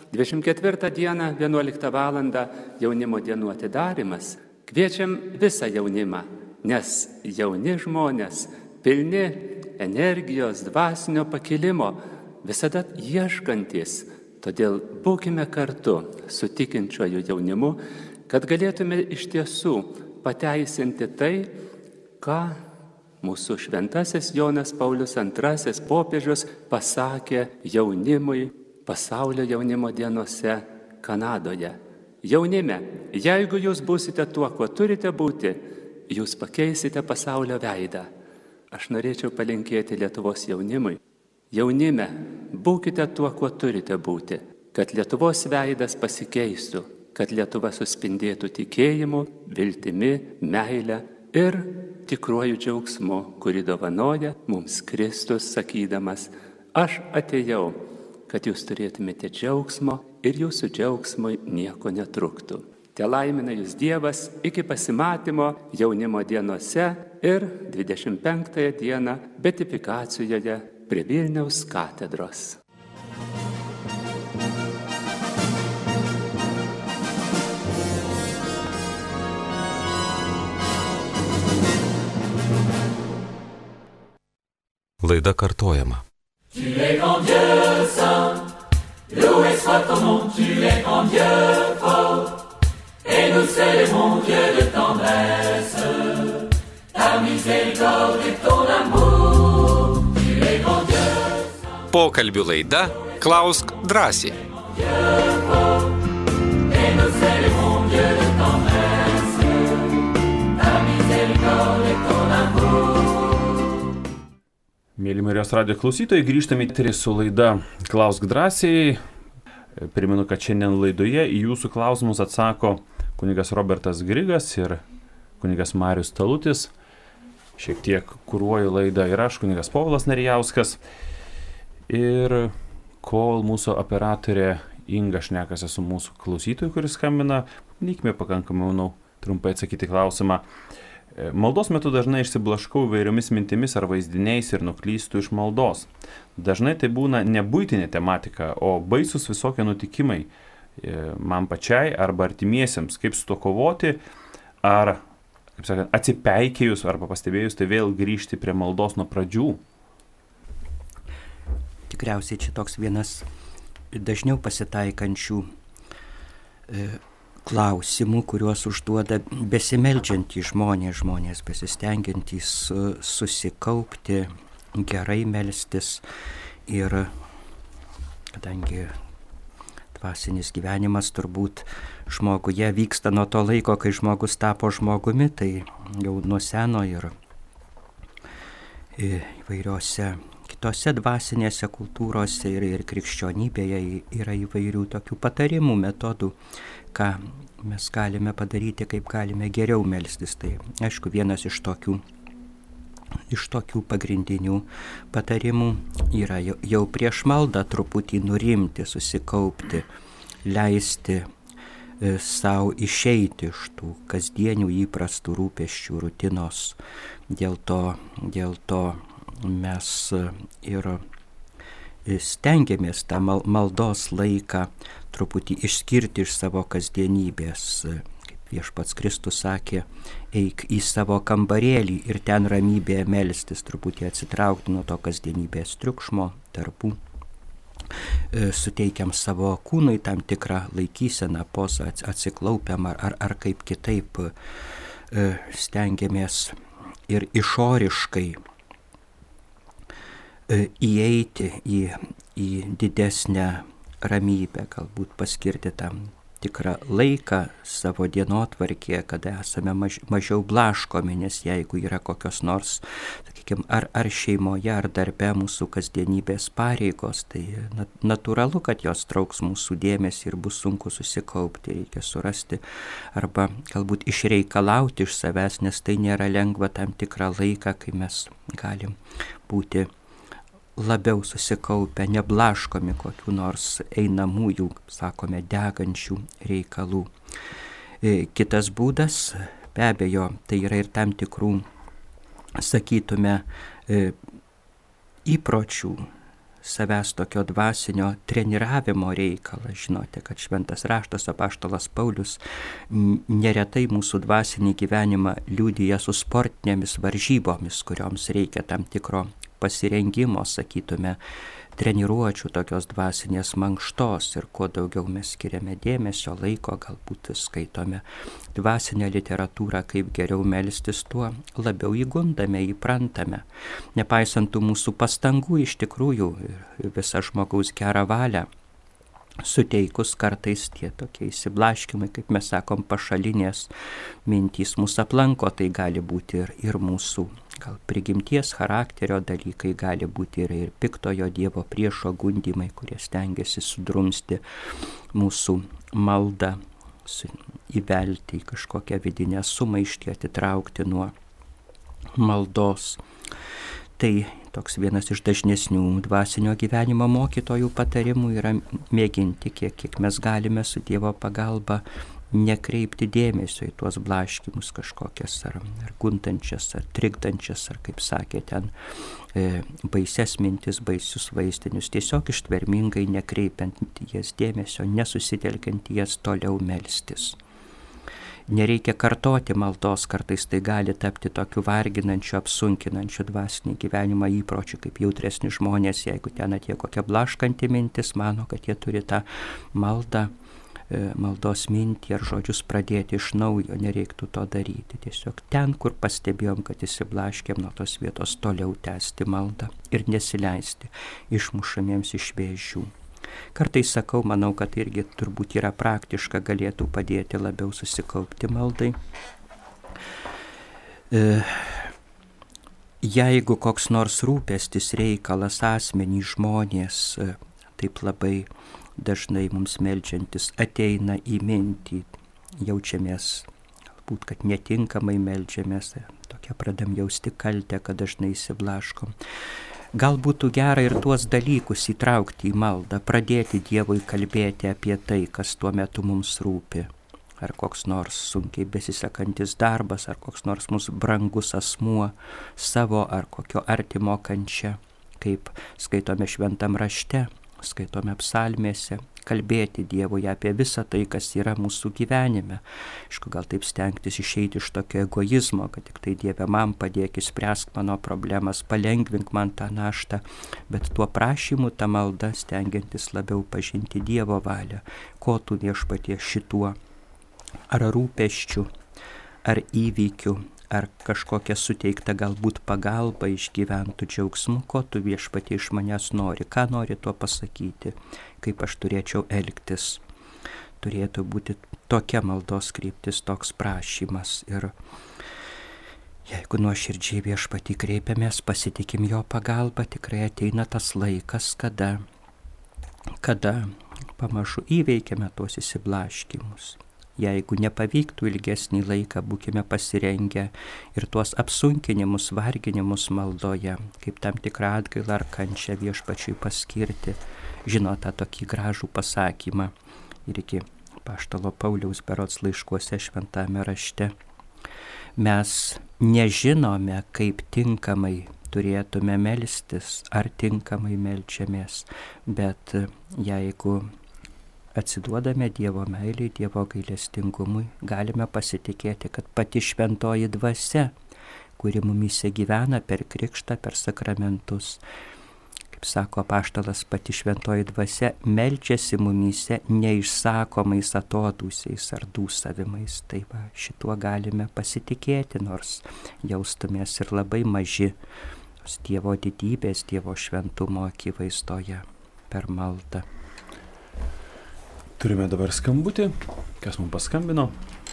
24 dieną 11 valandą jaunimo dienų atidarimas. Kviečiam visą jaunimą, nes jauni žmonės, pilni energijos, dvasinio pakilimo, visada ieškantis. Todėl būkime kartu su tikinčiuoju jaunimu, kad galėtume iš tiesų pateisinti tai, ką mūsų šventasis Jonas Paulius II popiežius pasakė jaunimui pasaulio jaunimo dienose Kanadoje. Jaunime, jeigu jūs būsite tuo, kuo turite būti, jūs pakeisite pasaulio veidą. Aš norėčiau palinkėti Lietuvos jaunimui. Jaunime, būkite tuo, kuo turite būti, kad Lietuvos veidas pasikeistų, kad Lietuva suspindėtų tikėjimu, viltimi, meile ir tikruoju džiaugsmu, kurį dovanoja mums Kristus, sakydamas, aš atėjau, kad jūs turėtumėte džiaugsmo ir jūsų džiaugsmui nieko netruktų. Te laimina jūs Dievas iki pasimatymo jaunimo dienose ir 25 dieną beatifikacijoje prie Vilniaus katedros. Laida kartojama. Tu es grand Dieu saint, loué soit ton nom, tu es grand Dieu fort, et nous célébrons Dieu de tendresse, ta miséricorde et ton amour, tu es grand Dieu saint. Pokalbių laida Klausk drąsiai. Dieu fort, et nous célébrons Dieu de tendresse, ta miséricorde et ton amour. Mėly Marijos radijo klausytojai, grįžtame į eterį su laida Klausk drąsiai. Primenu, kad šiandien laidoje į jūsų klausimus atsako kunigas Robertas Grigas ir kunigas Marius Talutis. Šiek tiek kuruoju laidą ir aš, kunigas Povilas Narijauskas. Ir kol mūsų operatorė Inga šnekasi su mūsų klausytoju, kuris skambina, bandykime pakankamai, manau, trumpai atsakyti klausimą. Maldos metu dažnai išsiblaškau įvairiomis mintimis ar vaizdiniais ir nuklystu iš maldos. Dažnai tai būna ne buitinė tematika, o baisus visokie nutikimai man pačiai arba artimiesiems. Kaip su to kovoti, ar, kaip sakant, atsipeikėjus arba pastebėjus, tai vėl grįžti prie maldos nuo pradžių? Tikriausiai čia toks vienas dažniau pasitaikančių klausimų, kuriuos užduoda besimeldžiantys žmonės besistengiantys susikaupti, gerai melstis. Ir kadangi dvasinis gyvenimas turbūt žmoguje vyksta nuo to laiko, kai žmogus tapo žmogumi, tai jau nuo seno ir įvairiose kitose dvasinėse kultūrose ir krikščionybėje yra įvairių tokių patarimų, metodų, ką mes galime padaryti, kaip galime geriau melstis. Tai aišku, vienas iš tokių pagrindinių patarimų yra jau prieš maldą truputį nurimti, susikaupti, leisti savo išeiti iš tų kasdienių įprastų rūpesčių, rutinos. Dėl to mes ir stengiamės tą maldos laiką truputį išskirti iš savo kasdienybės. Kaip Viešpats Kristus sakė, eik į savo kambarėlį ir ten ramybėje melstis, truputį atsitraukti nuo to kasdienybės triukšmo, darbų. Suteikiam savo kūnui tam tikrą laikyseną, pozą, atsiklaupiam ar kaip kitaip stengiamės ir išoriškai įeiti į didesnę ramybę, galbūt paskirti tam tikrą laiką savo dienotvarkėje, kada esame mažiau blaškomi, nes jeigu yra kokios nors, sakykime, ar šeimoje, ar darbe mūsų kasdienybės pareigos, tai natūralu, kad jos trauks mūsų dėmesį ir bus sunku susikaupti, reikia surasti arba galbūt išreikalauti iš savęs, nes tai nėra lengva tam tikrą laiką, kai mes galim būti labiau susikaupę, neblaškomi kokių nors einamųjų, sakome, degančių reikalų. Kitas būdas, be abejo, tai yra ir tam tikrų, sakytume, įpročių, savęs tokio dvasinio treniravimo reikalas. Žinote, kad Šventas raštas apaštalas Paulius neretai mūsų dvasinį gyvenimą liudija su sportinėmis varžybomis, kurioms reikia tam tikro pasirengimo, sakytume, treniruočių, tokios dvasinės mankštos, ir kuo daugiau mes skiriame dėmesio, laiko, galbūt skaitome dvasinę literatūrą, kaip geriau melstis, tuo labiau įgundame, įprantame. Nepaisant tų mūsų pastangų, iš tikrųjų visą žmogaus gerą valią suteikus, kartais tie tokie įsiblaškimai, kaip mes sakom, pašalinės mintys mūsų aplanko, tai gali būti ir mūsų gal prigimties charakterio dalykai, gali būti ir piktojo Dievo priešo gundymai, kurie stengiasi sudrumsti mūsų maldą, įvelti į kažkokią vidinę sumaištį, atitraukti nuo maldos. Tai toks vienas iš dažnesnių dvasinio gyvenimo mokytojų patarimų yra mėginti, kiek mes galime su Dievo pagalba nekreipti dėmesio į tuos blaškymus kažkokias ar gundančias, ar trikdančias, ar kaip sakė ten, baises mintis, baisius vaizdinius, tiesiog ištvermingai nekreipiant jas dėmesio, nesusitelkiant jas, toliau melstis. Nereikia kartoti maldos, kartais tai gali tapti tokiu varginančiu, apsunkinančiu dvasinį gyvenimą įpročiu, kaip jautresni žmonės, jeigu ten atėjo kokia blaškanti mintis, mano, kad jie turi tą maldos mintį ar žodžius pradėti iš naujo, nereiktų to daryti. Tiesiog ten, kur pastebėjom, kad įsiblaškėm, nuo tos vietos toliau tęsti maldą ir nesileisti išmušamiems iš vėžių. Kartais sakau, manau, kad irgi turbūt yra praktiška, galėtų padėti labiau susikaupti maldai. Jeigu koks nors rūpestis, reikalas, asmenį, žmonės, taip labai dažnai mums meldžiantis ateina į mintį, jaučiamės, galbūt, kad netinkamai meldžiamės, tokia pradam jausti kaltę, kad dažnai įsiblaškom. Gal būtų gera ir tuos dalykus įtraukti į maldą, pradėti Dievui kalbėti apie tai, kas tuo metu mums rūpi. Ar koks nors sunkiai besisekantis darbas, ar koks nors mūsų brangus asmuo, savo ar kokio artimo kančia, kaip skaitome šventam rašte, skaitome psalmėse, kalbėti Dievui apie visą tai, kas yra mūsų gyvenime. Aišku, gal taip stengtis išeiti iš tokio egoizmo, kad tik tai Dieve man padėk, išspręsk mano problemas, palengvink man tą naštą, bet tuo prašymu, tą maldą stengiantis labiau pažinti Dievo valią, ko tu Viešpatie šituo, ar rūpesčiu, ar įvykiu, ar kažkokia suteikta galbūt pagalba išgyventų džiaugsmu, ko tu Viešpatie iš manęs nori, ką nori tuo pasakyti, kaip aš turėčiau elgtis. Turėtų būti tokia maldos kryptis, toks prašymas. Ir jeigu nuoširdžiai Viešpatį kreipiamės, pasitikim jo pagalba, tikrai ateina tas laikas, kada pamažu įveikiame tuos įsiblaškymus. Jeigu nepavyktų ilgesnį laiką, būkime pasirengę ir tuos apsunkinimus, varginimus maldoje, kaip tam tikrą atgailą ar kančią Viešpačiui paskirti. Žinot tą tokį gražų pasakymą, irgi apaštalo Pauliaus berods laiškuose šventame rašte. Mes nežinome, kaip tinkamai turėtume melstis, ar tinkamai melčiamės, bet jeigu atsiduodame Dievo meiliai, Dievo gailestingumui, galime pasitikėti, kad pati šventoji dvasia, kuri mumyse gyvena per krikštą, per sakramentus, kaip sako apaštalas, pati šventoji dvasia meldžiasi mumyse neišsakomais atodūsiais ar dūsavimais. Tai va, šituo galime pasitikėti, nors jaustumės ir labai maži Dievo didybės, Dievo šventumo akivaizdoje per maldą. Turime dabar skambutį. Kas mums paskambino?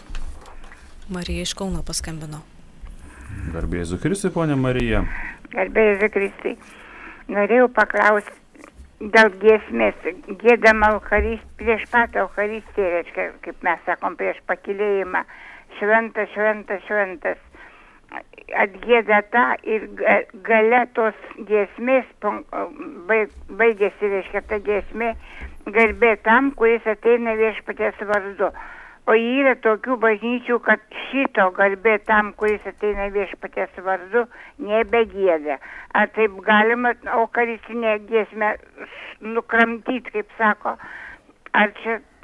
Marija iš Kauno paskambino. Garbė Jėzui Kristui, ponia Marija. Garbė Jėzui Kristui. Norėjau paklausti dėl giesmės. Giedama prieš pat Eucharistiją, reiškia, kaip mes sakom, prieš pakilėjimą. Šventas, šventas, šventas. Atgieda tą ir gale tos giesmės baigėsi, reiškia, ta giesmė garbė tam, kuris ateina viešpaties vardu. O yra tokių bažnyčių, kad šito garbė tam, kuris ateina viešpaties vardu, nebegieda. Ar taip galima eucharistinę giesmę nukramtyti, kaip sako, ar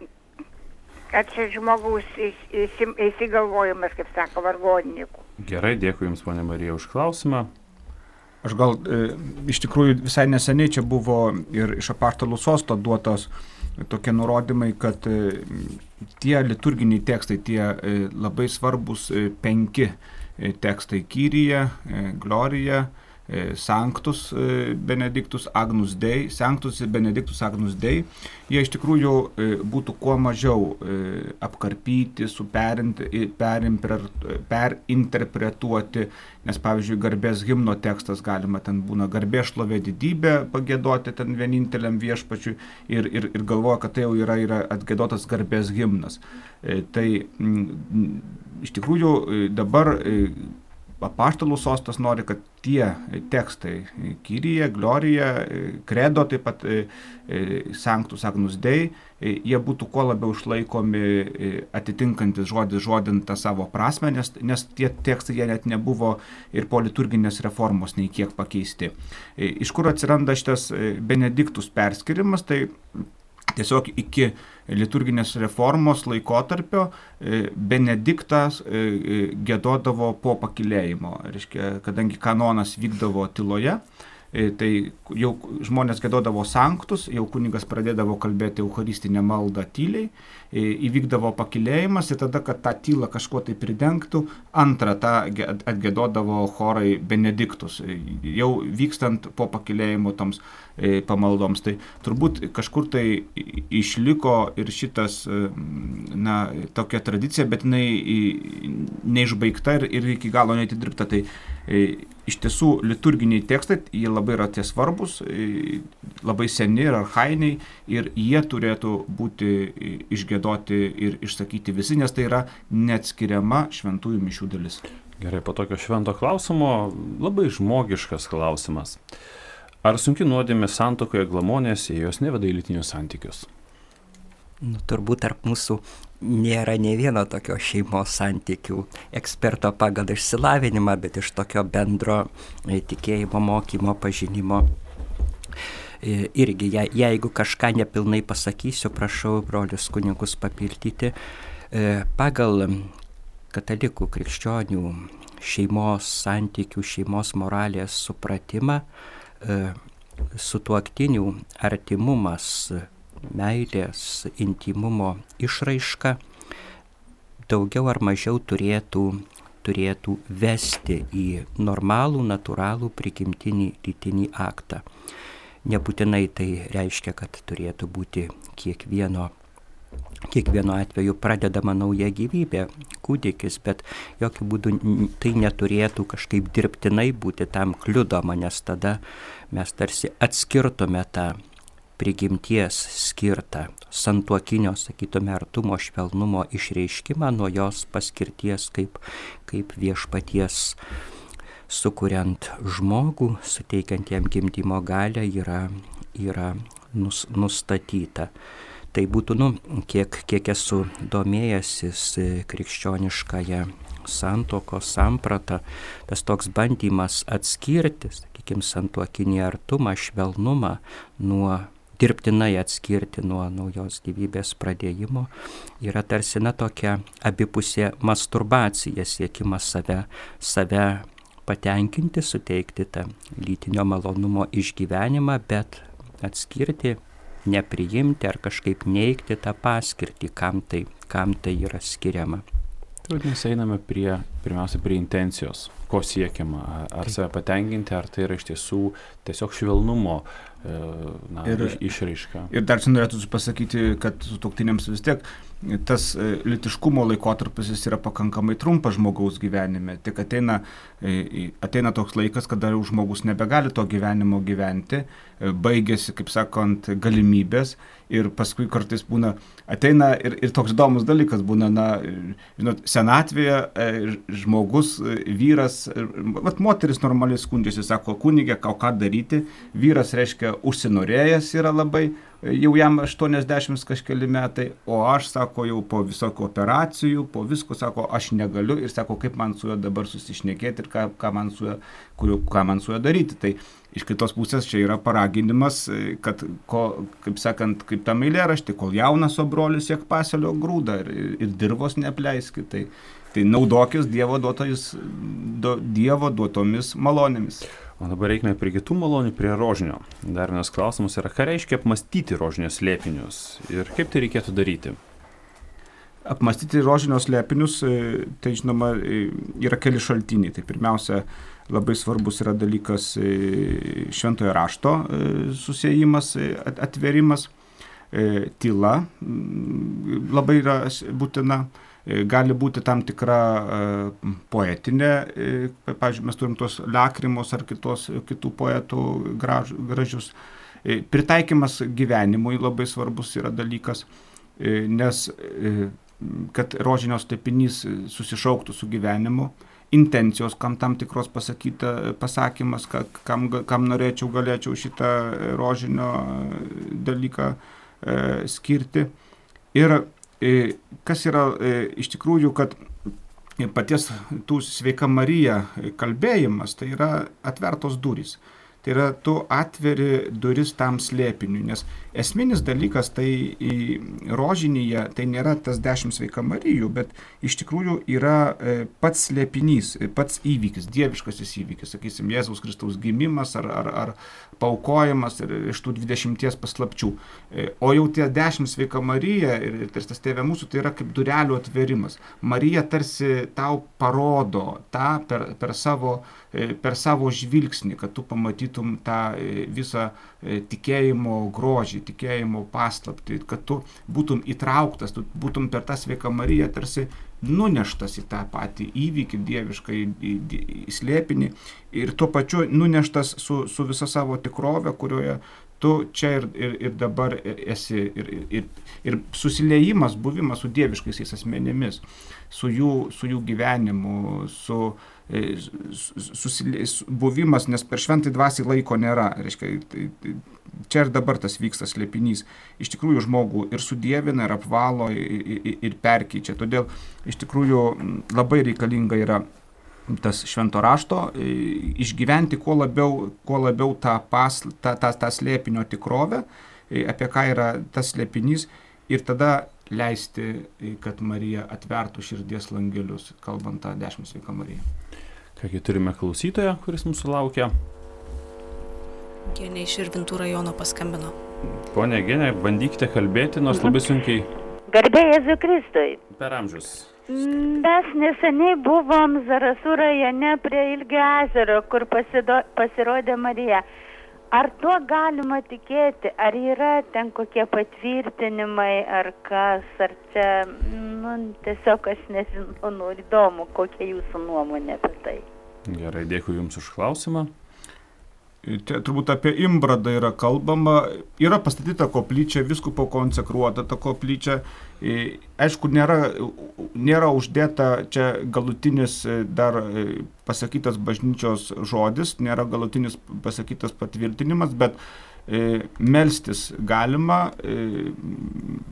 čia žmogaus įsigalvojimas, kaip sako, vargonininkų. Gerai, dėkui Jums, ponia Marija, už klausimą. Aš gal iš tikrųjų visai neseniai čia buvo ir iš apaštalų sosto duotos tokie nurodymai, kad tie liturginiai tekstai, tie labai svarbus 5 tekstai - Kyrie, Gloria, Sanctus Benedictus Agnus Dei, Sanctus Benedictus Agnus Dei, jie iš tikrųjų būtų kuo mažiau apkarpyti, perinterpretuoti, nes pavyzdžiui garbės himno tekstas galima, ten būna garbė šlovė didybė pagėdoti ten vieninteliam viešpačiui ir galvoja, kad tai jau yra atgėdotas garbės himnas. Tai iš tikrųjų dabar apaštalų sostas nori, kad tie tekstai Kyrie, Gloria, Credo, taip pat Sanctus Agnus Dei, jie būtų kuo labiau išlaikomi atitinkantis žodin tą savo prasmę, nes tie tekstai jie net nebuvo ir po liturginės reformos nei kiek pakeisti. Iš kur atsiranda šitas Benediktus perskirimas, tai tiesiog iki liturginės reformos laikotarpio Benediktas giedodavo po pakilėjimo. Reiškia, kadangi kanonas vykdavo tyloje, tai jau žmonės giedodavo sanktus, jau kunigas pradėdavo kalbėti eucharistinę maldą tyliai, įvykdavo pakilėjimas ir tada, kad tą tylą kažkuo tai pridengtų, antrą tą atgiedodavo chorai Benediktus, jau vykstant po pakilėjimo toms pamaldoms. Tai turbūt kažkur tai išliko ir šitas, tokia tradicija, bet jinai neišbaigta ir iki galo neatidirbta. Tai iš tiesų liturginiai tekstai, jie labai yra tie svarbus, labai seni ir archainiai ir jie turėtų būti išgiedoti ir išsakyti visi, nes tai yra neatskiriama šventųjų mišių dalis. Gerai, po tokio švento klausimo labai žmogiškas klausimas. Ar sunki nuodėmė santuokoje glamonės, jei jos neveda į lytinius santykius? Turbūt tarp mūsų nėra nei vieno tokio šeimos santykių eksperto pagal išsilavinimą, bet iš tokio bendro tikėjimo, mokymo, pažinimo. Irgi, jeigu kažką nepilnai pasakysiu, prašau brolius kunigus papildyti. Pagal katalikų krikščionių šeimos santykių, šeimos moralės supratimą, sutuoktinių artimumas, meilės, intymumo išraiška daugiau ar mažiau turėtų vesti į normalų, natūralų, prigimtinį lytinį aktą. Nebūtinai tai reiškia, kad turėtų būti kiekvieno atveju pradedama nauja gyvybė, kūdikis, bet jokių būdų tai neturėtų kažkaip dirbtinai būti tam kliudoma, nes tada mes tarsi atskirtume tą prigimties skirtą santuokinio, sakytume, artumo, švelnumo išreiškimą nuo jos paskirties kaip viešpaties sukuriant žmogų, suteikiant jam gimdymo galią yra nustatyta. Tai būtų, kiek esu domėjęsis krikščioniškąją santuokos sampratą, tas toks bandymas atskirti, sakykime, santuokinį artumą, švelnumą dirbtinai atskirti nuo naujos gyvybės pradėjimo, yra tarsi tokia abipusė masturbacija, siekimas save patenkinti, suteikti tą lytinio malonumo išgyvenimą, bet atskirti, nepriimti ar kažkaip neigti tą paskirtį, kam tai yra skiriama. Mes einame pirmiausia prie intencijos, ko siekiama, ar save patenkinti, ar tai yra iš tiesų tiesiog švelnumo išraiška. Ir dar čia norėtų pasakyti, kad sutuoktiniams vis tiek tas lytiškumo laikotarpis jis yra pakankamai trumpas žmogaus gyvenime. Tik ateina toks laikas, kada jau žmogus nebegali to gyvenimo gyventi, baigėsi, kaip sakant, galimybės ir paskui kartais ateina ir toks įdomus dalykas būna, senatvėje žmogus, vyras, moteris normaliai skundžiasi, sako, kunigė, ką daryti, vyras, reiškia, užsinorėjęs yra labai, jau jam 80 kažkeli metai, o aš, sako, jau po visokių operacijų, po visko, sako, aš negaliu ir sako, kaip man su juo dabar susišnekėti ir ką man su juo daryti. Tai iš kitos pusės čia yra paraginimas, kad, kaip sakant, kaip tam eilėraštį, kol jaunas o brolis siek paselio grūdą ir dirvos neapleiskit. Tai naudokis Dievo duotomis malonėmis. O dabar reikime prie kitų malonių, prie rožinio. Dar vienas klausimas yra, ką reiškia apmastyti rožinio slėpinius ir kaip tai reikėtų daryti? Apmastyti rožinio slėpinius, tai žinoma, yra keli šaltiniai. Tai pirmiausia, labai svarbus yra dalykas šventojo rašto susiejimas, atverimas, tyla labai yra būtina. Gali būti tam tikra poetinė, pavyzdžiui, mes turim tos Lakrimos ar kitų poetų gražius. Pritaikymas gyvenimui labai svarbus yra dalykas, nes kad rožinio slėpinys susišauktų su gyvenimu, intencijos, kam tam tikros pasakymas, kam galėčiau šitą rožinio dalyką skirti. Ir kas yra iš tikrųjų, kad paties tų Sveika Marija kalbėjimas, tai yra atvertos durys. Tai yra, tu atveri duris tam slėpiniui, nes esminis dalykas tai rožinyje, tai nėra tas 10 Sveika Marijų, bet iš tikrųjų yra pats slėpinys, pats įvykis, dieviškasis įvykis, sakysim, Jėzaus Kristaus gimimas ar paaukojimas iš tų 20 paslapčių. O jau tie 10 Sveika Marija ir tas Tėve mūsų, tai yra kaip durelių atverimas. Marija tarsi tau parodo tą per savo žvilgsnį, kad tu pamatytum tą visą tikėjimo grožį, tikėjimo paslaptį, kad tu būtum įtrauktas, tu būtum per tą Sveiką Mariją tarsi nuneštas į tą patį įvykį dievišką į slėpinį ir tuo pačiu nuneštas su visa savo tikrove, kurioje tu čia ir dabar esi ir susiliejimas, buvimas su dieviškaisiais asmenėmis, su jų gyvenimu, buvimas, nes per šventai dvasiai laiko nėra. Reiškia, čia ir dabar tas vyksta slėpinys. Iš tikrųjų žmogų ir sudievina, ir apvalo, ir perkeičia. Todėl iš tikrųjų labai reikalinga yra tas švento rašto, išgyventi kuo labiau tą slėpinio tikrovę, apie ką yra tas slėpinys, ir tada leisti, kad Marija atvertų širdies langelius, kalbant tą 10 Sveika Marija. Kągi, turime klausytoją, kuris mūsų laukia. Genė iš Širvintų rajono paskambino. Pone Genė, bandykite kalbėti, nors labai sunkiai. Garbė Jėzui Kristui. Per amžius. Mes neseniai buvom Zarasų rajone prie Ilgio ežero, kur pasirodė Marija. Ar tuo galima tikėti? Ar yra ten kokie patvirtinimai, ar kas? Ar čia, tiesiog aš nežinau, įdomu, kokia jūsų nuomonė apie tai. Gerai, dėkui Jums už klausimą. Turbūt apie Imbradą yra kalbama. Yra pastatyta koplyčia, vyskupo konsekruota ta koplyčia. Aišku, nėra uždėta čia galutinis dar pasakytas bažnyčios žodis, nėra galutinis pasakytas patvirtinimas, bet melstis galima,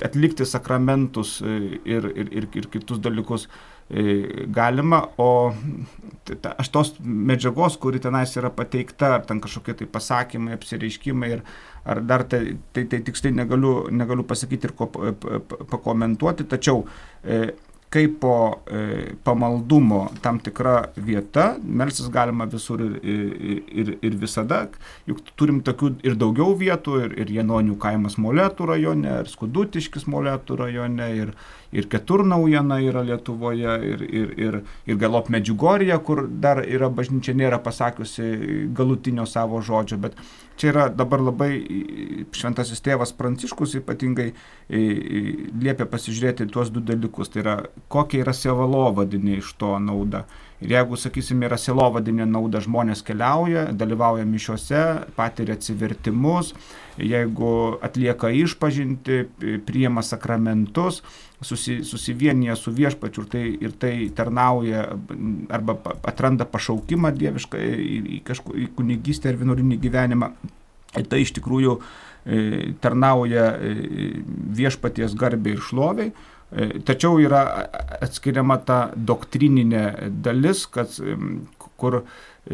atlikti sakramentus ir kitus dalykus galima, o aš tos medžiagos, kuri tenais yra pateikta, ar ten kažkokie tai pasakymai, apsireiškimai, ar dar tai tiksliai negaliu pasakyti ir pakomentuoti, tačiau kaip po pamaldumo tam tikra vieta, melstis galima visur ir visada, juk turim tokių ir daugiau vietų, ir Janonių kaimas Molėtų rajone, ir Skudutiškis Molėtų rajone, ir Keturnaujena yra Lietuvoje, ir galop Medžiugorje, kur dar yra bažnyčia nėra pasakiusi galutinio savo žodžio, bet čia yra dabar labai šventasis tėvas Pranciškus ypatingai liepia pasižiūrėti tuos du dalykus, tai yra kokia yra sielovadinė iš to nauda. Ir jeigu, sakysime, yra sielovadinė nauda, žmonės keliauja, dalyvauja mišiuose, patiria atsivertimus, jeigu atlieka išpažintį, priima sakramentus, susivienyje su viešpačiu ir tai tarnauja arba atranda pašaukimą dievišką į kunigystę ir vienuolinį gyvenimą, tai iš tikrųjų tarnauja viešpaties garbei ir šloviai. Tačiau yra atskiriama ta doktrininė dalis, kur,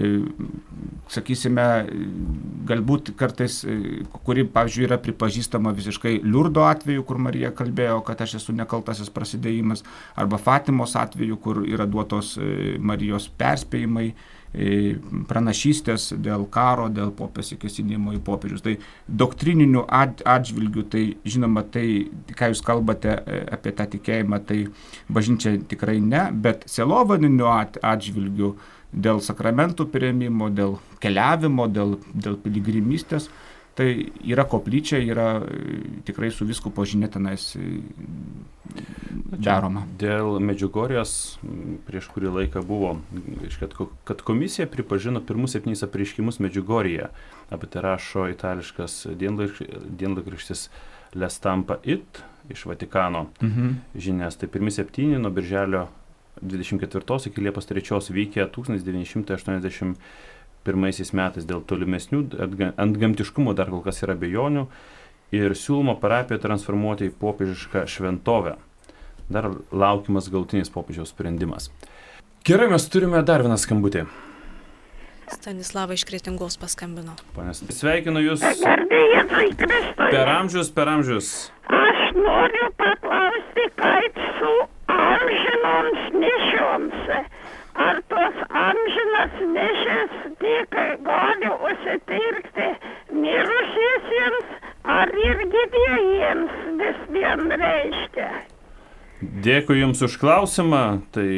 sakysime, galbūt kartais, kuri, pavyzdžiui, yra pripažįstama visiškai Liurdo atveju, kur Marija kalbėjo, kad aš esu nekaltasis prasidėjimas, arba Fatimos atveju, kur yra duotos Marijos perspėjimai, pranašystės dėl karo, dėl pasikėsinimo į popiežius. Tai doktrininių atžvilgių, tai žinoma, tai, ką jūs kalbate apie tą tikėjimą, tai bažnyčia tikrai ne, bet sielovadinių atžvilgių dėl sakramentų priėmimo, dėl keliavimo, dėl piligrimystės, tai yra koplyčia, yra tikrai su vyskupo žinia tenais daroma. Dėl Medžiugorijos prieš kurį laiką buvo, kad komisija pripažino pirmus 7 apreiškimus Medžiugorije. Apie tai rašo itališkas dienlaikraštis La Stampa It iš Vatikano žinias. Tai pirmi 7 nuo birželio 24 iki Liepos 3 vykė 1981 metais. Dėl tolimesnių antgamtiškumo dar kol kas yra abejonių ir siūloma parapiją transformuoti į popiežišką šventovę. Dar laukiamas galutinis popiežiaus sprendimas. Gerai, mes turime dar vieną skambutį. Stanislava iš Kretingos paskambino. Panas, sveikinu Jūs. Per amžius. Aš noriu paklausti, kaip su amžinoms mišioms. Ar tos amžinas mišės tik gali užsipirkti mirusiesiems, ar ir gyvėjiems vis vien reiškia? Dėkui Jums už klausimą. Tai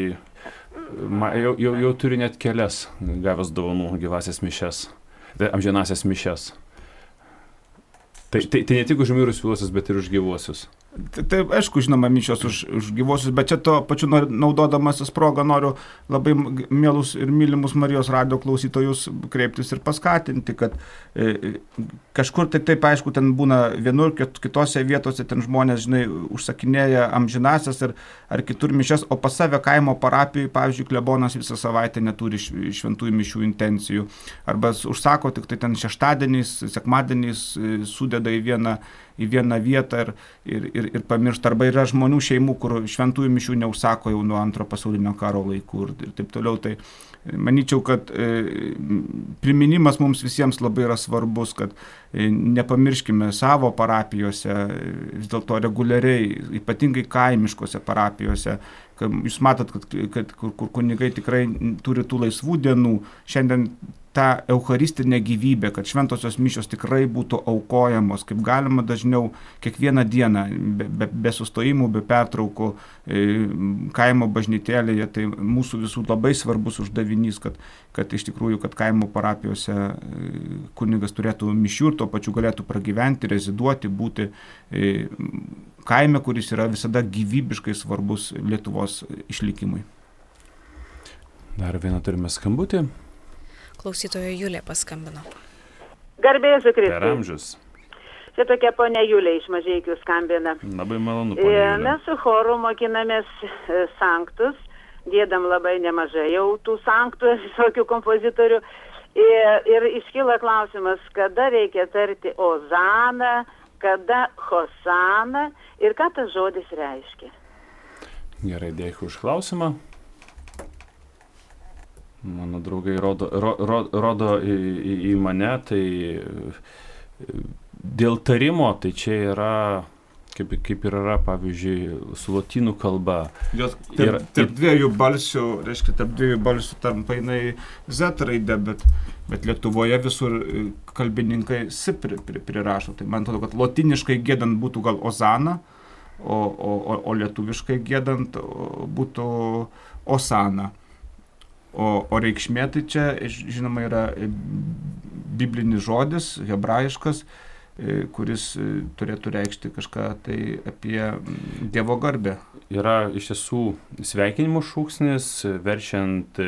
jau turi net kelias gavęs dovanų gyvasias mišias, amžinasias mišias. Tai ne tik už mirusiuosius, bet ir už gyvuosius. Tai aišku, žinoma, mišios už gyvosius, bet čia to pačiu naudodamasis progą noriu labai mielus ir mylimus Marijos radijo klausytojus kreiptis ir paskatinti, kad kažkur tai taip, aišku, ten būna vienur, kitose vietose ten žmonės, žinai, užsakinėja amžinasias ar kitur mišias, o pas save kaimo parapijai, pavyzdžiui, klebonas visą savaitę neturi šventųjų mišių intencijų, arba užsako tik tai ten šeštadieniais, sekmadieniais sudeda į vieną vietą ir pamiršta. Arba yra žmonių šeimų, kur šventųjų mišių neužsako jau nuo Antrojo pasaulinio karo laikų ir taip toliau. Tai manyčiau, kad priminimas mums visiems labai yra svarbus, kad nepamirškime savo parapijose, vis dėlto reguliariai, ypatingai kaimiškose parapijose. Jūs matot, kad kur kunigai tikrai turi tų laisvų dienų, šiandien tą eucharistinę gyvybę, kad šventosios mišios tikrai būtų aukojamos, kaip galima dažniau kiekvieną dieną, be sustojimų, be pertraukų kaimo bažnytėlėje. Tai mūsų visų labai svarbus uždavinys, kad iš tikrųjų, kad kaimo parapijose kunigas turėtų mišių ir tuo pačiu galėtų pragyventi, reziduoti, būti kaime, kuris yra visada gyvybiškai svarbus Lietuvos išlikimui. Dar vieną turime skambutį. Klausytoja Julė paskambino. Garbėsiu Kristui. Per amžius. Čia tokia ponia Julė iš Mažeikių skambina. Labai malonu, ponia Julė. Mes su choru mokinamės sanktus, giedam labai nemažai jau tų sanktų, visokių kompozitorių. Ir iškyla klausimas, kada reikia tarti ozaną, kada Hosana ir ką tas žodis reiškia. Gerai, dėkui už klausimą. Mano draugai rodo į mane, tai dėl tarimo, tai čia yra kaip ir yra, pavyzdžiui, su lotynų kalba. Jos tarp dviejų balsių, reiškia, tarp dviejų balsių tampa jinai Z raidė, bet Lietuvoje visur kalbininkai S prirašo. Tai man atrodo, kad lotyniškai giedant būtų gal Ozana, o lietuviškai giedant būtų Osana. O reikšmė tai čia, žinoma, yra biblinis žodis, hebrajiškas, kuris turėtų reikšti kažką tai apie Dievo garbę. Yra iš tiesų sveikinimų šūksnis, verčiant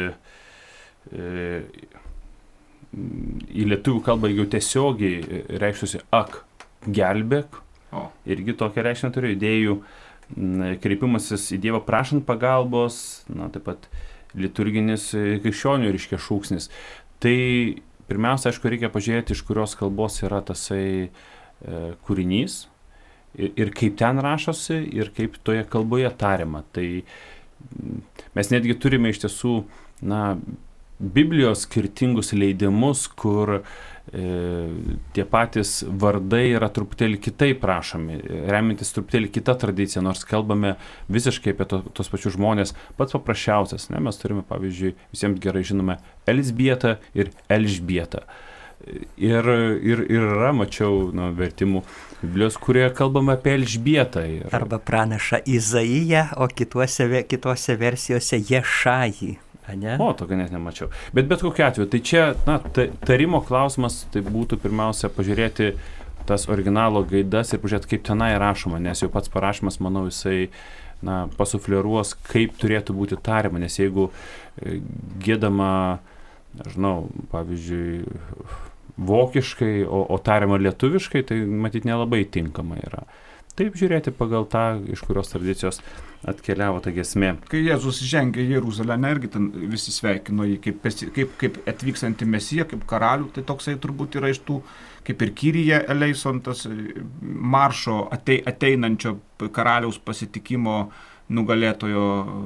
į lietuvių kalbą jau tiesiogiai reikštusi ak, gelbėk. Irgi tokią reikšmę turiu, idėjų kreipimasis į Dievą prašant pagalbos, taip pat liturginis krikščionių reiškia šūksnis. Tai pirmiausia, aišku, reikia pažiūrėti, iš kurios kalbos yra tasai kūrinys ir kaip ten rašosi ir kaip toje kalboje tariama. Tai mes netgi turime iš tiesų Biblijos skirtingus leidimus, kur tie patys vardai yra truputėlį kitaip rašomi, remintis truputėlį kitą tradiciją, nors kalbame visiškai apie tos pačius žmonės. Pats paprasčiausias, mes turime, pavyzdžiui, visiems gerai žinome Elzbieta ir Elžbieta. Ir yra, mačiau, vertimų Biblijos, kurioje kalbame apie Elžbietą. Arba pranašą Izaiją, o kitose versijose Ješajį. O, tokio net nemačiau. Bet kokiu atveju, tai čia, tarimo klausimas, tai būtų pirmiausia pažiūrėti tas originalo gaidas ir pažiūrėti, kaip tenai rašoma, nes jau pats parašymas, manau, jisai pasufleruos, kaip turėtų būti tariama, nes jeigu giedama, nežinau, pavyzdžiui, vokiškai, o tariama lietuviškai, tai matyt nelabai tinkama yra. Taip žiūrėti pagal tą, iš kurios tradicijos atkeliavo ta giesmė. Kai Jėzus žengė į Jeruzalę, irgi ten visi sveikino jį kaip atvykstantį Mesiją, kaip karalių, tai toksai turbūt yra iš tų, kaip ir Kyrie eleison, tas maršo ateinančio karaliaus pasitikimo nugalėtojo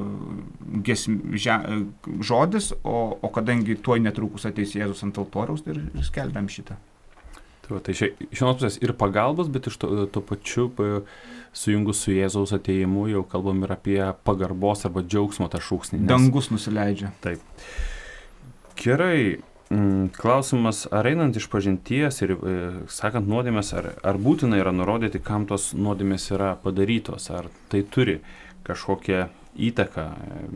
žodis, o kadangi tuoj netrukus ateis Jėzus ant altoriaus, tai ir skelbiam šitą. Tai iš vienos pusės ir pagalbos, bet iš to pačiu sujungus su Jėzaus atėjimu jau kalbam ir apie pagarbos arba džiaugsmo tą šūksnį. Dangus nusileidžia. Taip. Gerai, klausimas, ar einant iš pažinties ir sakant nuodėmės, ar būtina yra nurodyti, kam tos nuodėmės yra padarytos, ar tai turi kažkokią įtaką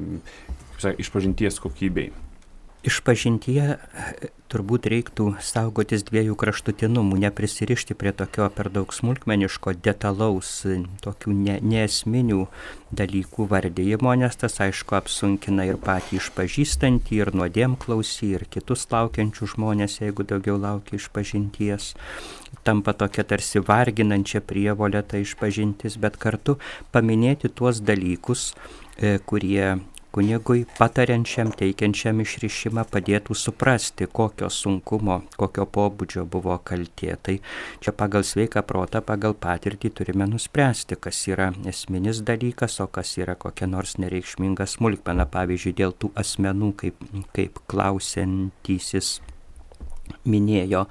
iš pažinties kokybei? Išpažintyje turbūt reiktų saugotis dviejų kraštutinumų, neprisirišti prie tokio per daug smulkmeniško, detalaus, tokių neesminių dalykų vardėjimo, nes tas aišku apsunkina ir patį išpažįstantį, ir nuodėmklausį, ir kitus laukiančių žmonės, jeigu daugiau laukia išpažinties. Tampa tokia tarsi varginančia prievolė ta išpažintis, bet kartu paminėti tuos dalykus, kurie kunigui patariančiam, teikiančiam išrišimą padėtų suprasti, kokio sunkumo, kokio pobūdžio buvo kaltė. Tai čia pagal sveiką protą, pagal patirtį turime nuspręsti, kas yra esminis dalykas, o kas yra kokia nors nereikšminga smulkmena. Pavyzdžiui, dėl tų asmenų, kaip klausiantysis minėjo,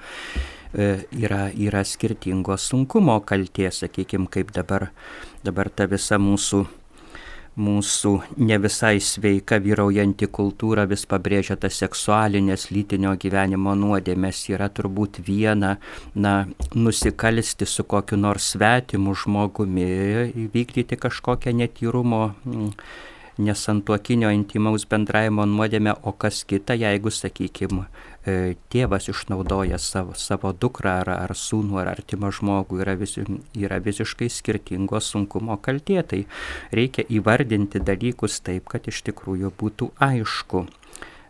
yra skirtingos sunkumo kaltė, sakykime, kaip dabar ta visa mūsų ne visai sveika vyraujanti kultūra vis pabrėžia tas seksualinės lytinio gyvenimo nuodėmės. Yra turbūt viena, nusikalsti su kokiu nors svetimu žmogumi, įvykdyti kažkokią netyrumo, nesantuokinio intimaus bendravimo nuodėmę, o kas kita, jeigu, sakykime, tėvas išnaudoja savo dukrą ar sūnų ar artimą žmogų, yra visiškai skirtingo sunkumo kaltė. Tai reikia įvardinti dalykus taip, kad iš tikrųjų būtų aišku.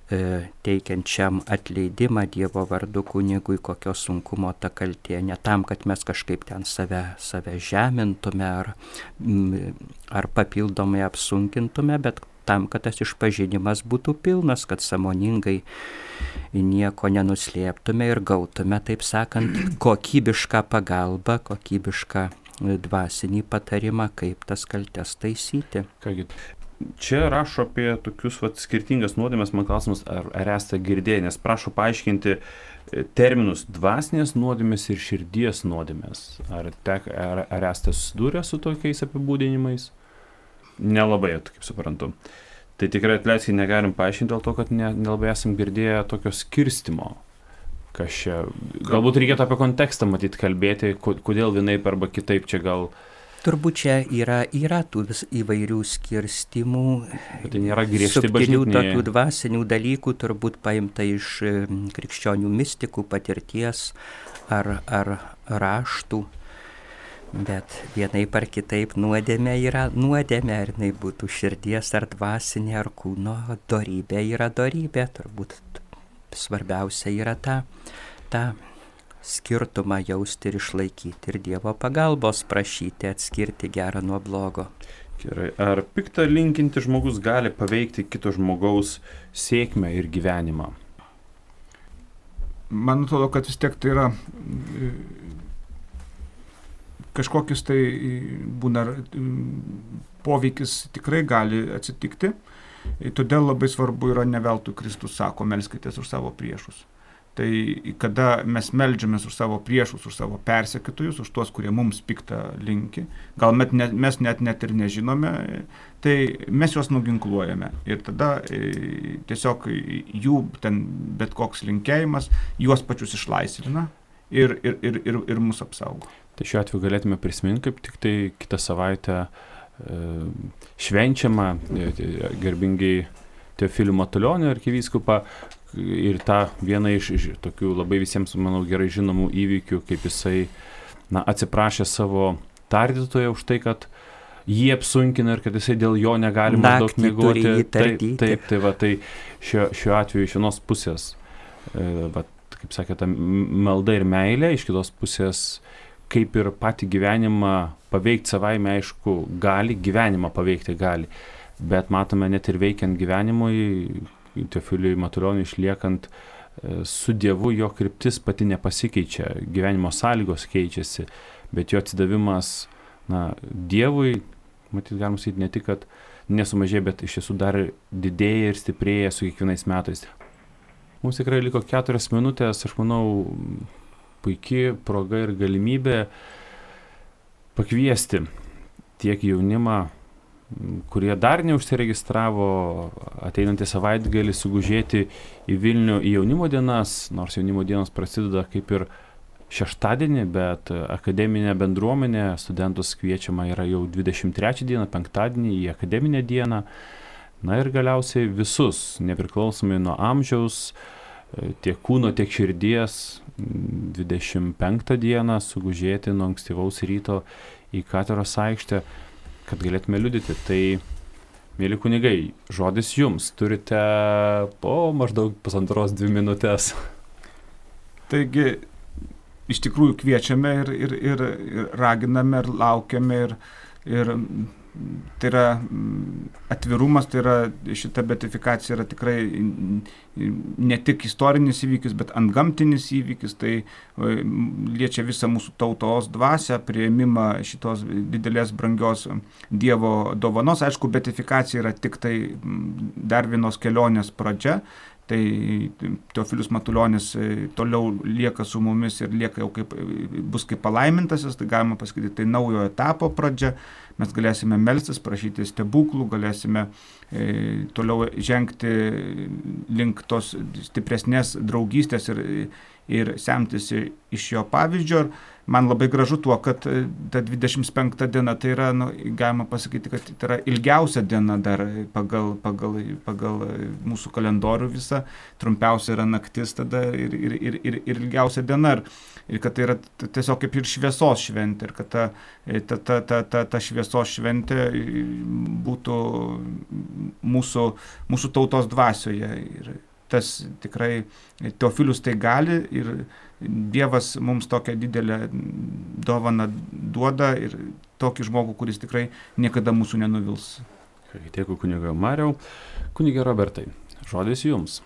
teikiančiam atleidimą Dievo vardu kunigui, kokio sunkumo ta kaltė, ne tam, kad mes kažkaip ten save žemintume ar papildomai apsunkintume, bet tam, kad tas išpažinimas būtų pilnas, kad sąmoningai nieko nenuslėptume ir gautume, taip sakant, kokybišką pagalbą, kokybišką dvasinį patarimą, kaip tas kaltes taisyti. Kągi, čia rašo apie tokius skirtingas nuodėmes, man klausimas, ar esate girdėję, nes prašo paaiškinti terminus dvasinės nuodėmės ir širdies nuodėmės. Ar esate susidūrę su tokiais apibūdinimais? Nelabai, kaip suprantu. Tai tikrai atleiskite, negalim paaiškinti dėl to, kad nelabai esam girdėję tokio skirstimo. Galbūt reikėtų apie kontekstą matyti kalbėti, kodėl vienaip arba kitaip čia gal... Turbūt čia yra tų įvairių skirstimų, tai nėra griežti subtilių tokių dvasinių dalykų, turbūt paimta iš krikščionių mistikų patirties ar raštų. Bet vienaip ar kitaip nuodėmė yra nuodėmė, ar jinai būtų širdies, ar dvasinė, ar kūno, dorybė yra dorybė. Turbūt svarbiausia yra tą skirtumą jausti ir išlaikyti ir Dievo pagalbos prašyti, atskirti gerą nuo blogo. Gerai. Ar piktą linkinti žmogus gali paveikti kito žmogaus sėkmę ir gyvenimą? Man atrodo, kad vis tiek tai yra... kažkokis tai būna poveikis tikrai gali atsitikti. Todėl labai svarbu yra ne veltui Kristus sako, melskitės už savo priešus. Tai kada mes meldžiamės už savo priešus, už savo persekitojus, už tuos, kurie mums piktą linki, gal mes net ir nežinome, tai mes juos nuginkluojame. Ir tada tiesiog jų ten bet koks linkėjimas juos pačius išlaisvina ir mus apsaugo. Tai šiuo atveju galėtume prisiminti, kaip tik tai kitą savaitę švenčiama garbingai Teofilių Matulionio arkivyskupą ir tą vieną iš tokių labai visiems, manau, gerai žinomų įvykių, kaip jisai atsiprašė savo tardytoją už tai, kad jį apsunkina ir kad jisai dėl jo negali maždaug miegoti. Tai šiuo atveju iš vienos pusės, kaip sakė, ta malda ir meilė, iš kitos pusės kaip ir patį gyvenimą paveikti savaime, aišku, gyvenimą paveikti gali, bet matome net ir veikiant gyvenimui, Teofiliui Matulioniui išliekant su Dievu, jo kryptis pati nepasikeičia, gyvenimo sąlygos keičiasi, bet jo atsidavimas Dievui, matyt, galima sakyti, ne tik, kad nesumažėja, bet iš tiesų dar didėja ir stiprėja su kiekvienais metais. Mums tikrai liko 4 minutės, aš manau, puikiai proga ir galimybė pakviesti tiek jaunimą, kurie dar neužsiregistravo, ateinantį savaitgalį sugužėti į Vilnių į jaunimo dienas, nors jaunimo dienos prasideda kaip ir šeštadienį, bet akademinė bendruomenė studentus kviečiama yra jau 23 dieną, penktadienį į akademinę dieną. Na ir galiausiai visus, nepriklausomai nuo amžiaus, tiek kūno, tiek širdies, 25 dieną sugužėti nuo ankstyvaus ryto į Katedros aikštę, kad galėtume liudyti. Tai, mėly kunigai, žodis jums, turite po maždaug 1,5–2 minutės. Taigi, iš tikrųjų kviečiame ir raginame ir laukiame ir tai yra atvirumas, tai yra šita beatifikacija yra tikrai ne tik istorinis įvykis, bet antgamtinis įvykis, tai liečia visą mūsų tautos dvasią, priėmimą šitos didelės brangios Dievo dovanos. Aišku, beatifikacija yra tik tai dar vienos kelionės pradžia. Tai Teofilius Matulionis toliau lieka su mumis ir lieka jau bus kaip palaimintasis, tai galima pasakyti, tai naujo etapo pradžia. Mes galėsime melstis, prašyti stebuklų, galėsime toliau žengti link tos stipresnės draugystės ir semtis iš jo pavyzdžio. Man labai gražu tuo, kad ta 25 diena, tai yra, galima pasakyti, kad tai yra ilgiausia diena dar pagal mūsų kalendorių visą. Trumpiausia yra naktis tada ir ilgiausia diena. Ir kad tai yra tiesiog kaip ir šviesos šventė. Ir kad ta šviesos šventė būtų mūsų tautos dvasioje. tas tikrai Teofilius tai gali ir Dievas mums tokią didelę dovaną duoda ir tokį žmogų, kuris tikrai niekada mūsų nenuvils. Dėkui kunigai Mariau. Kunige Robertai, žodis jums.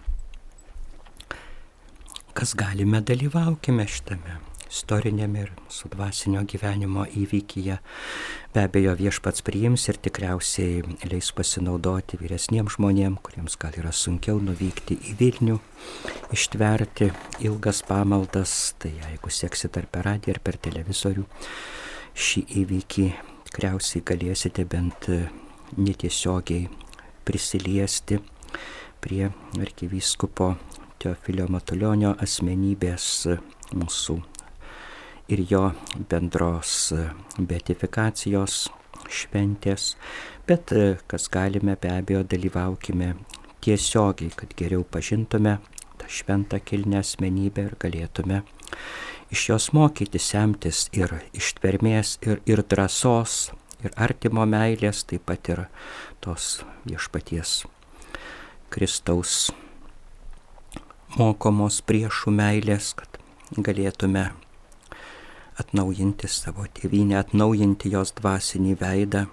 Kas galime, dalyvaukime šitame istorinėme ir mūsų dvasinio gyvenimo įvykyje. Be abejo, Viešpats priims ir tikriausiai leis pasinaudoti vyresniems žmonėms, kuriems gal yra sunkiau nuvykti į Vilnių, ištverti ilgas pamaldas. Tai jeigu seksite ar per radiją, ar per televizorių šį įvykį, tikriausiai galėsite bent netiesiogiai prisiliesti prie arkivyskupo Teofilio Matulionio asmenybės, mūsų ir jo bendros beatifikacijos šventės, bet kas galime, be abejo, dalyvaukime tiesiogiai, kad geriau pažintume tą šventą kilnią asmenybę ir galėtume iš jos mokyti, semtis ir ištvermės, ir drąsos, ir artimo meilės, taip pat ir tos Viešpaties Kristaus mokomos priešų meilės, kad galėtume atnaujinti savo tėvynę, atnaujinti jos dvasinį veidą,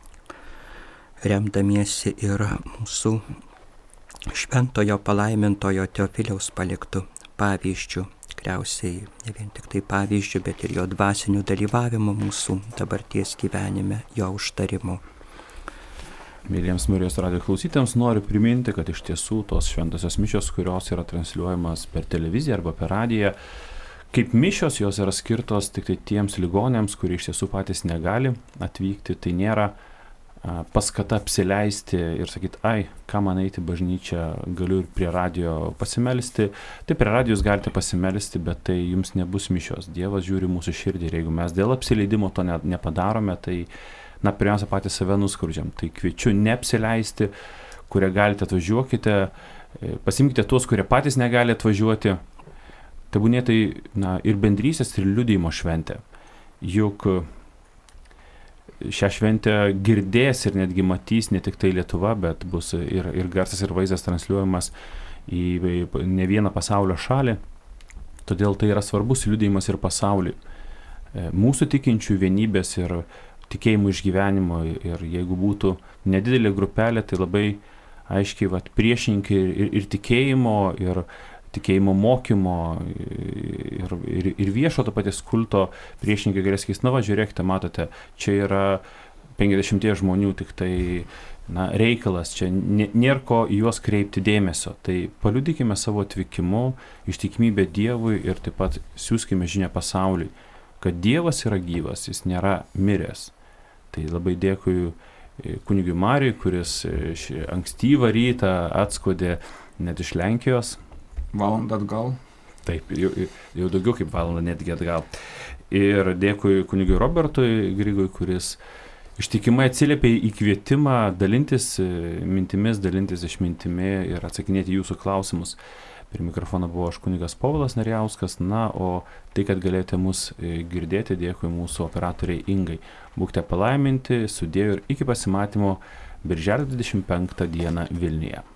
remdamiesi ir mūsų šventojo palaimintojo Teofiliaus paliktų pavyzdžių, tikriausiai ne vien tik tai pavyzdžių, bet ir jo dvasinių dalyvavimų mūsų dabarties gyvenime, jo užtarimu. Mėlyjams Marijos radijo klausytėms noriu priminti, kad iš tiesų tos šventosios mišios, kurios yra transliuojamas per televiziją arba per radiją, kaip mišios jos yra skirtos tik tai tiems ligonėms, kurie iš tiesų patys negali atvykti. Tai nėra paskata apsileisti ir sakyti, ką man eiti bažnyčią, galiu ir prie radijo pasimelsti. Tai prie radijos galite pasimelsti, bet tai jums nebus mišios. Dievas žiūri mūsų širdį ir jeigu mes dėl apsileidimo to nepadarome, tai pirmiausia patys save nuskurdžiam. Tai kviečiu neapsileisti, kurie galite atvažiuokite, pasimkite tuos, kurie patys negali atvažiuoti. Tebūnė tai ir bendrystės, ir liudijimo šventė. Juk šią šventę girdės ir netgi matys ne tik tai Lietuva, bet bus ir garsas, ir vaizdas transliuojamas į ne vieną pasaulio šalį. Todėl tai yra svarbus liudijimas ir pasauliui. Mūsų tikinčių vienybės ir tikėjimų išgyvenimo, ir jeigu būtų nedidelė grupelė, tai labai aiškiai priešinkai ir tikėjimo, ir tikėjimo mokymo, ir viešo to paties kulto priešininkai galės sakyti, žiūrėkite, matote, čia yra 50 žmonių tik tai reikalas, čia nėra ko į juos kreipti dėmesio. Tai paliudykime savo atvykimu, ištikimybę Dievui ir taip pat siųskime žinią pasauliui, kad Dievas yra gyvas, jis nėra miręs. Tai labai dėkui kunigui Marijui, kuris ankstyvą rytą atskodė net iš Lenkijos. Valandą atgal. Taip, jau daugiau kaip valandą netgi atgal. Ir dėkui kunigui Robertui Grigui, kuris ištikimai atsiliepė į kvietimą dalintis mintimis, dalintis išmintimi ir atsakinėti jūsų klausimus. Prie mikrofono buvo aš kunigas Povilas Narijauskas, o tai, kad galėjote mus girdėti, dėkui mūsų operatoriai Ingai. Būkite palaiminti, su Dievu ir iki pasimatymo birželio 25 dieną Vilniuje.